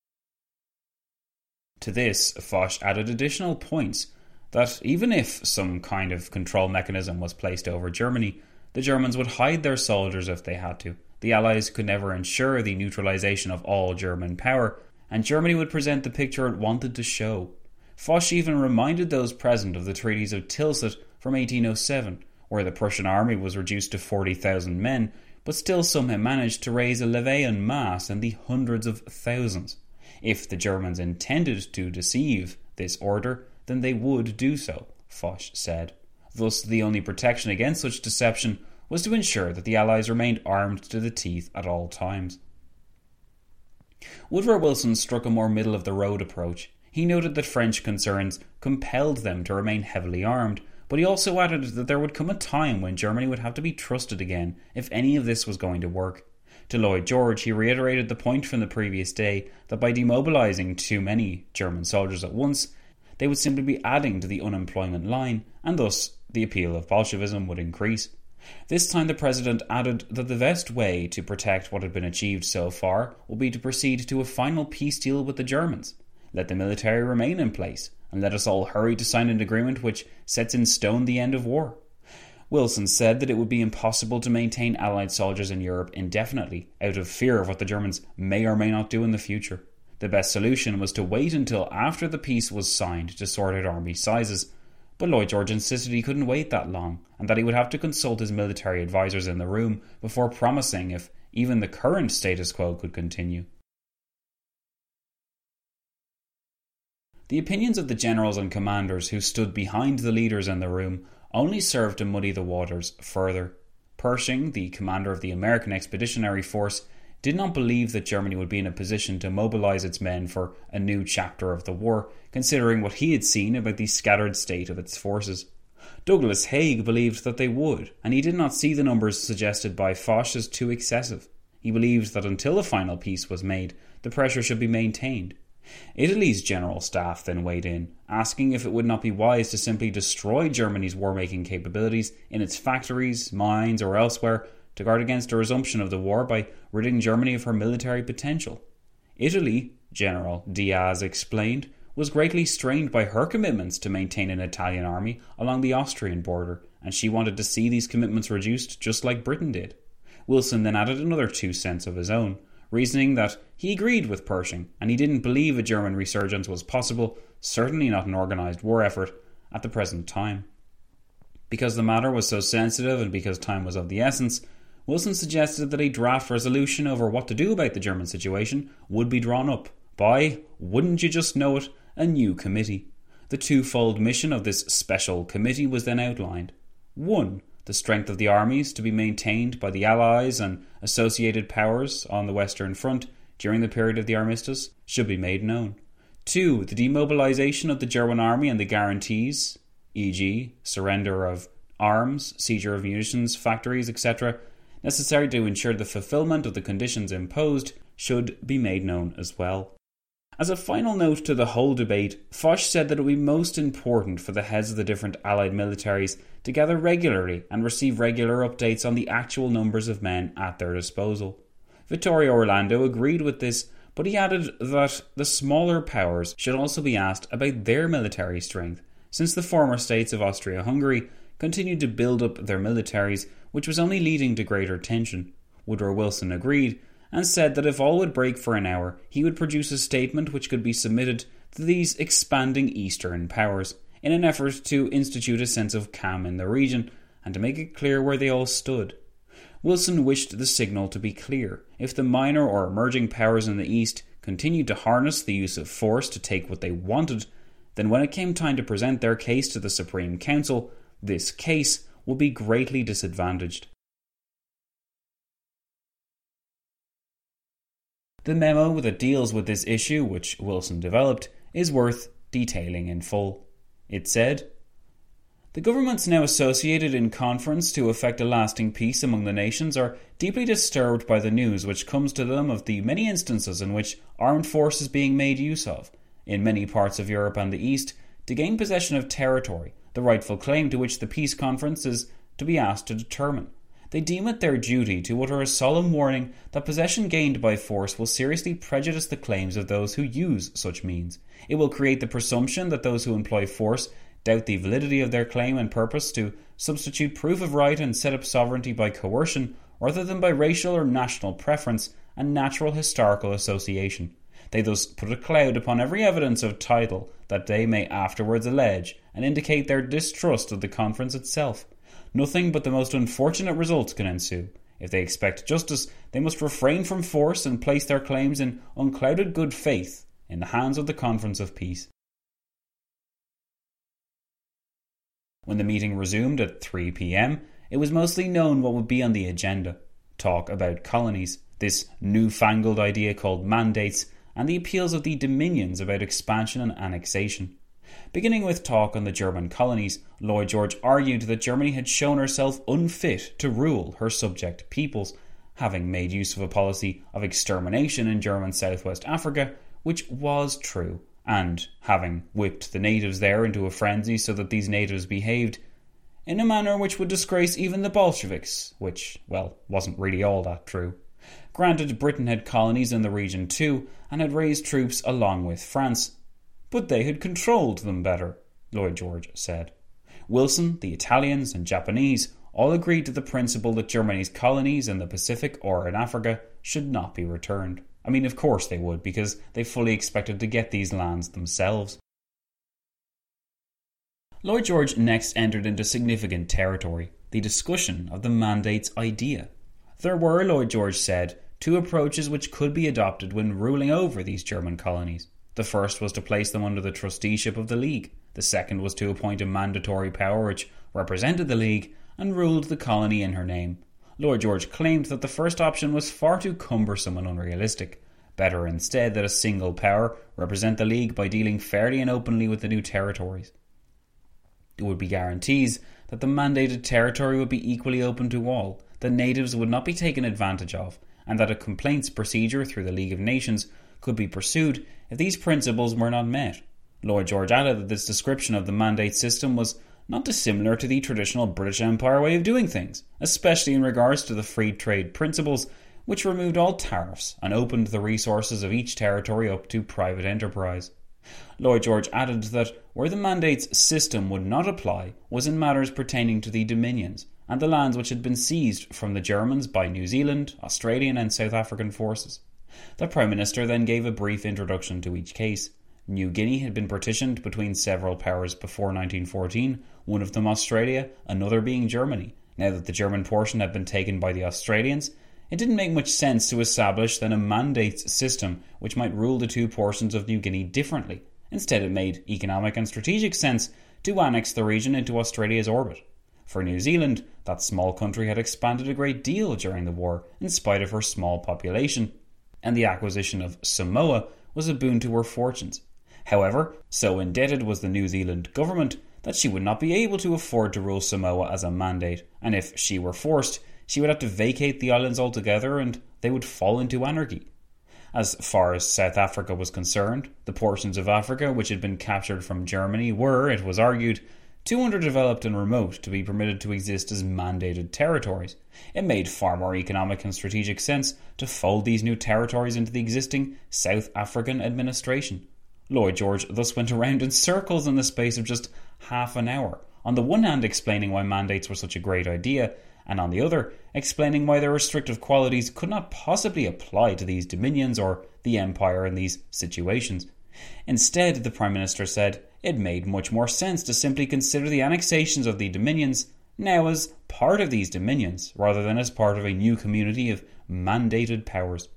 To this, Foch added additional points that even if some kind of control mechanism was placed over Germany, the Germans would hide their soldiers if they had to. The Allies could never ensure the neutralisation of all German power, and Germany would present the picture it wanted to show. Foch even reminded those present of the treaties of Tilsit from eighteen oh seven, where the Prussian army was reduced to forty thousand men, but still somehow managed to raise a levée en masse in the hundreds of thousands. If the Germans intended to deceive this order, then they would do so, Foch said. Thus, the only protection against such deception was to ensure that the Allies remained armed to the teeth at all times. Woodrow Wilson struck a more middle-of-the-road approach. He noted that French concerns compelled them to remain heavily armed, but he also added that there would come a time when Germany would have to be trusted again if any of this was going to work. To Lloyd George, he reiterated the point from the previous day that by demobilising too many German soldiers at once, they would simply be adding to the unemployment line, and thus the appeal of Bolshevism would increase. This time the President added that the best way to protect what had been achieved so far would be to proceed to a final peace deal with the Germans. Let the military remain in place, and let us all hurry to sign an agreement which sets in stone the end of war. Wilson said that it would be impossible to maintain Allied soldiers in Europe indefinitely, out of fear of what the Germans may or may not do in the future. The best solution was to wait until after the peace was signed to sort out army sizes, but Lloyd George insisted he couldn't wait that long, and that he would have to consult his military advisers in the room before promising if even the current status quo could continue. The opinions of the generals and commanders who stood behind the leaders in the room only served to muddy the waters further. Pershing, the commander of the American Expeditionary Force, did not believe that Germany would be in a position to mobilise its men for a new chapter of the war, considering what he had seen about the scattered state of its forces. Douglas Haig believed that they would, and he did not see the numbers suggested by Foch as too excessive. He believed that until a final peace was made, the pressure should be maintained. Italy's general staff then weighed in, asking if it would not be wise to simply destroy Germany's war-making capabilities in its factories, mines, or elsewhere to guard against a resumption of the war by ridding Germany of her military potential. Italy, General Diaz explained, was greatly strained by her commitments to maintain an Italian army along the Austrian border, and she wanted to see these commitments reduced just like Britain did. Wilson then added another two cents of his own, reasoning that he agreed with Pershing, and he didn't believe a German resurgence was possible, certainly not an organised war effort, at the present time. Because the matter was so sensitive and because time was of the essence, Wilson suggested that a draft resolution over what to do about the German situation would be drawn up by, wouldn't you just know it, a new committee. The twofold mission of this special committee was then outlined. One, the strength of the armies to be maintained by the Allies and associated powers on the Western Front during the period of the armistice should be made known. Two, the demobilisation of the German army and the guarantees, for example surrender of arms, seizure of munitions, factories, et cetera, necessary to ensure the fulfilment of the conditions imposed, should be made known as well. As a final note to the whole debate, Foch said that it would be most important for the heads of the different Allied militaries to gather regularly and receive regular updates on the actual numbers of men at their disposal. Vittorio Orlando agreed with this, but he added that the smaller powers should also be asked about their military strength, since the former states of Austria-Hungary continued to build up their militaries, which was only leading to greater tension. Woodrow Wilson agreed, and said that if all would break for an hour, he would produce a statement which could be submitted to these expanding Eastern powers, in an effort to institute a sense of calm in the region, and to make it clear where they all stood. Wilson wished the signal to be clear. If the minor or emerging powers in the East continued to harness the use of force to take what they wanted, then when it came time to present their case to the Supreme Council, this case would be greatly disadvantaged. The memo that deals with this issue, which Wilson developed, is worth detailing in full. It said, "The governments now associated in conference to effect a lasting peace among the nations are deeply disturbed by the news which comes to them of the many instances in which armed force is being made use of, in many parts of Europe and the East, to gain possession of territory, the rightful claim to which the peace conference is to be asked to determine. They deem it their duty to utter a solemn warning that possession gained by force will seriously prejudice the claims of those who use such means. It will create the presumption that those who employ force doubt the validity of their claim and purpose to substitute proof of right and set up sovereignty by coercion rather than by racial or national preference and natural historical association. They thus put a cloud upon every evidence of title that they may afterwards allege and indicate their distrust of the conference itself. Nothing but the most unfortunate results can ensue. If they expect justice, they must refrain from force and place their claims in unclouded good faith in the hands of the Conference of Peace." When the meeting resumed at three p.m, it was mostly known what would be on the agenda. Talk about colonies, this newfangled idea called mandates, and the appeals of the Dominions about expansion and annexation. Beginning with talk on the German colonies, Lloyd George argued that Germany had shown herself unfit to rule her subject peoples, having made use of a policy of extermination in German Southwest Africa, which was true, and having whipped the natives there into a frenzy so that these natives behaved in a manner which would disgrace even the Bolsheviks, which, well, wasn't really all that true. Granted, Britain had colonies in the region too, and had raised troops along with France, but they had controlled them better, Lloyd George said. Wilson, the Italians and Japanese all agreed to the principle that Germany's colonies in the Pacific or in Africa should not be returned. I mean, of course they would, because they fully expected to get these lands themselves. Lloyd George next entered into significant territory, the discussion of the mandates idea. There were, Lloyd George said, two approaches which could be adopted when ruling over these German colonies. The first was to place them under the trusteeship of the League. The second was to appoint a mandatory power which represented the League and ruled the colony in her name. Lloyd George claimed that the first option was far too cumbersome and unrealistic. Better instead that a single power represent the League by dealing fairly and openly with the new territories. There would be guarantees that the mandated territory would be equally open to all, that natives would not be taken advantage of, and that a complaints procedure through the League of Nations could be pursued if these principles were not met. Lloyd George added that this description of the mandate system was not dissimilar to the traditional British Empire way of doing things, especially in regards to the free trade principles, which removed all tariffs and opened the resources of each territory up to private enterprise. Lloyd George added that where the mandates system would not apply was in matters pertaining to the Dominions and the lands which had been seized from the Germans by New Zealand, Australian and South African forces. The Prime Minister then gave a brief introduction to each case. New Guinea had been partitioned between several powers before nineteen fourteen, one of them Australia, another being Germany. Now that the German portion had been taken by the Australians, it didn't make much sense to establish then a mandates system which might rule the two portions of New Guinea differently. Instead, it made economic and strategic sense to annex the region into Australia's orbit. For New Zealand, that small country had expanded a great deal during the war in spite of her small population, and the acquisition of Samoa was a boon to her fortunes. However, so indebted was the New Zealand government that she would not be able to afford to rule Samoa as a mandate, and if she were forced, she would have to vacate the islands altogether and they would fall into anarchy. As far as South Africa was concerned, the portions of Africa which had been captured from Germany were, it was argued, too underdeveloped and remote to be permitted to exist as mandated territories. It made far more economic and strategic sense to fold these new territories into the existing South African administration. Lloyd George thus went around in circles in the space of just half an hour, on the one hand explaining why mandates were such a great idea, and on the other, explaining why their restrictive qualities could not possibly apply to these dominions or the empire in these situations. Instead, the Prime Minister said it made much more sense to simply consider the annexations of the dominions now as part of these dominions, rather than as part of a new community of mandated powers.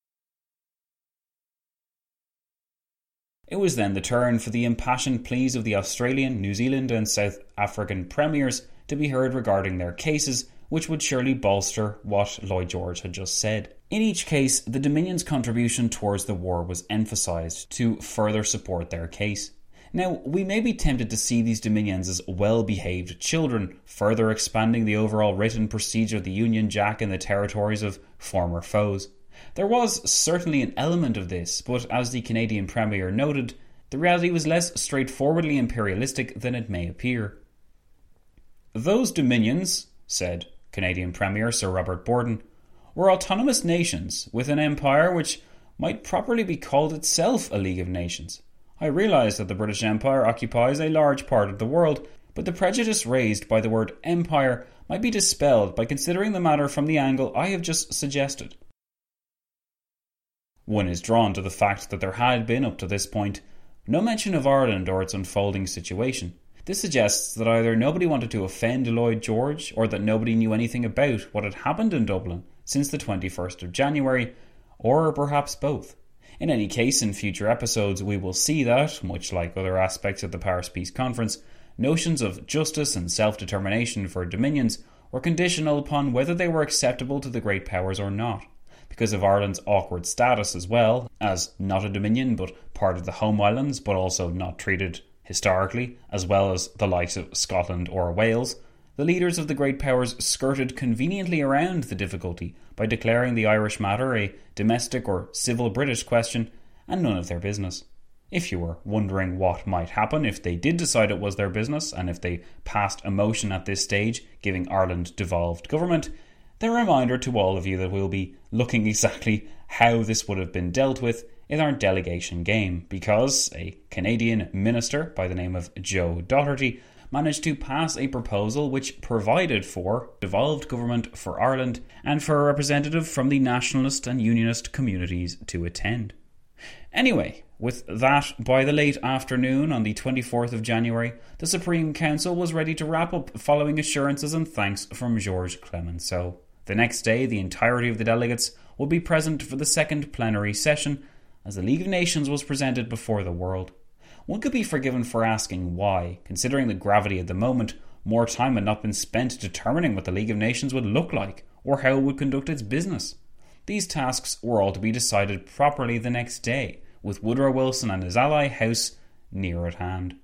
It was then the turn for the impassioned pleas of the Australian, New Zealand and South African premiers to be heard regarding their cases, which would surely bolster what Lloyd George had just said. In each case, the Dominion's contribution towards the war was emphasised to further support their case. Now, we may be tempted to see these Dominions as well-behaved children, further expanding the overall written procedure of the Union Jack in the territories of former foes. There was certainly an element of this, but as the Canadian Premier noted, the reality was less straightforwardly imperialistic than it may appear. Those Dominions, said Canadian Premier Sir Robert Borden, were autonomous nations with an empire which might properly be called itself a League of Nations. I realise that the British Empire occupies a large part of the world, but the prejudice raised by the word empire might be dispelled by considering the matter from the angle I have just suggested. One is drawn to the fact that there had been, up to this point, no mention of Ireland or its unfolding situation. This suggests that either nobody wanted to offend Lloyd George, or that nobody knew anything about what had happened in Dublin since the twenty-first of January, or perhaps both. In any case, in future episodes we will see that, much like other aspects of the Paris Peace Conference, notions of justice and self-determination for dominions were conditional upon whether they were acceptable to the great powers or not. Because of Ireland's awkward status as well, as not a dominion but part of the home islands, but also not treated historically, as well as the likes of Scotland or Wales, the leaders of the great powers skirted conveniently around the difficulty by declaring the Irish matter a domestic or civil British question and none of their business. If you were wondering what might happen if they did decide it was their business, and if they passed a motion at this stage giving Ireland devolved government, then a reminder to all of you that we'll be looking exactly how this would have been dealt with in our delegation game, because a Canadian minister by the name of Joe Doherty managed to pass a proposal which provided for devolved government for Ireland and for a representative from the nationalist and unionist communities to attend. Anyway, with that, by the late afternoon on the twenty-fourth of January, the Supreme Council was ready to wrap up following assurances and thanks from Georges Clemenceau. The next day, the entirety of the delegates would be present for the second plenary session as the League of Nations was presented before the world. One could be forgiven for asking why, considering the gravity of the moment, more time had not been spent determining what the League of Nations would look like or how it would conduct its business. These tasks were all to be decided properly the next day, with Woodrow Wilson and his ally House near at hand.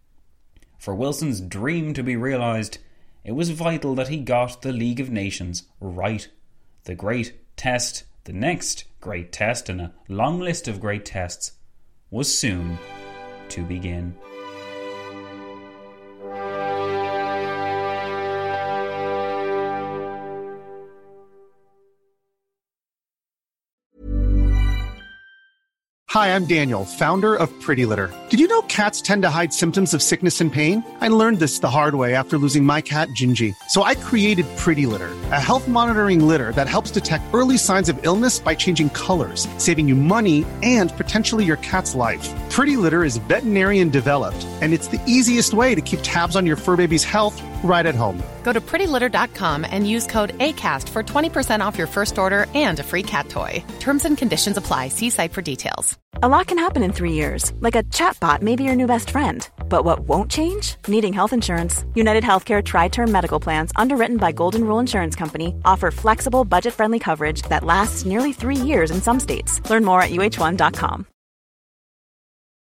For Wilson's dream to be realised, it was vital that he got the League of Nations right. The great test, the next great test in a long list of great tests, was soon to begin. Hi, I'm Daniel, founder of Pretty Litter. Did you know cats tend to hide symptoms of sickness and pain? I learned this the hard way after losing my cat, Gingy. So I created Pretty Litter, a health monitoring litter that helps detect early signs of illness by changing colors, saving you money and potentially your cat's life. Pretty Litter is veterinarian developed, and it's the easiest way to keep tabs on your fur baby's health right at home. Go to pretty litter dot com and use code ACAST for twenty percent off your first order and a free cat toy. Terms and conditions apply. See site for details. A lot can happen in three years, like a chatbot may be your new best friend. But what won't change? Needing health insurance. United Healthcare Tri-Term Medical Plans, underwritten by Golden Rule Insurance Company, offer flexible, budget-friendly coverage that lasts nearly three years in some states. Learn more at U H one dot com.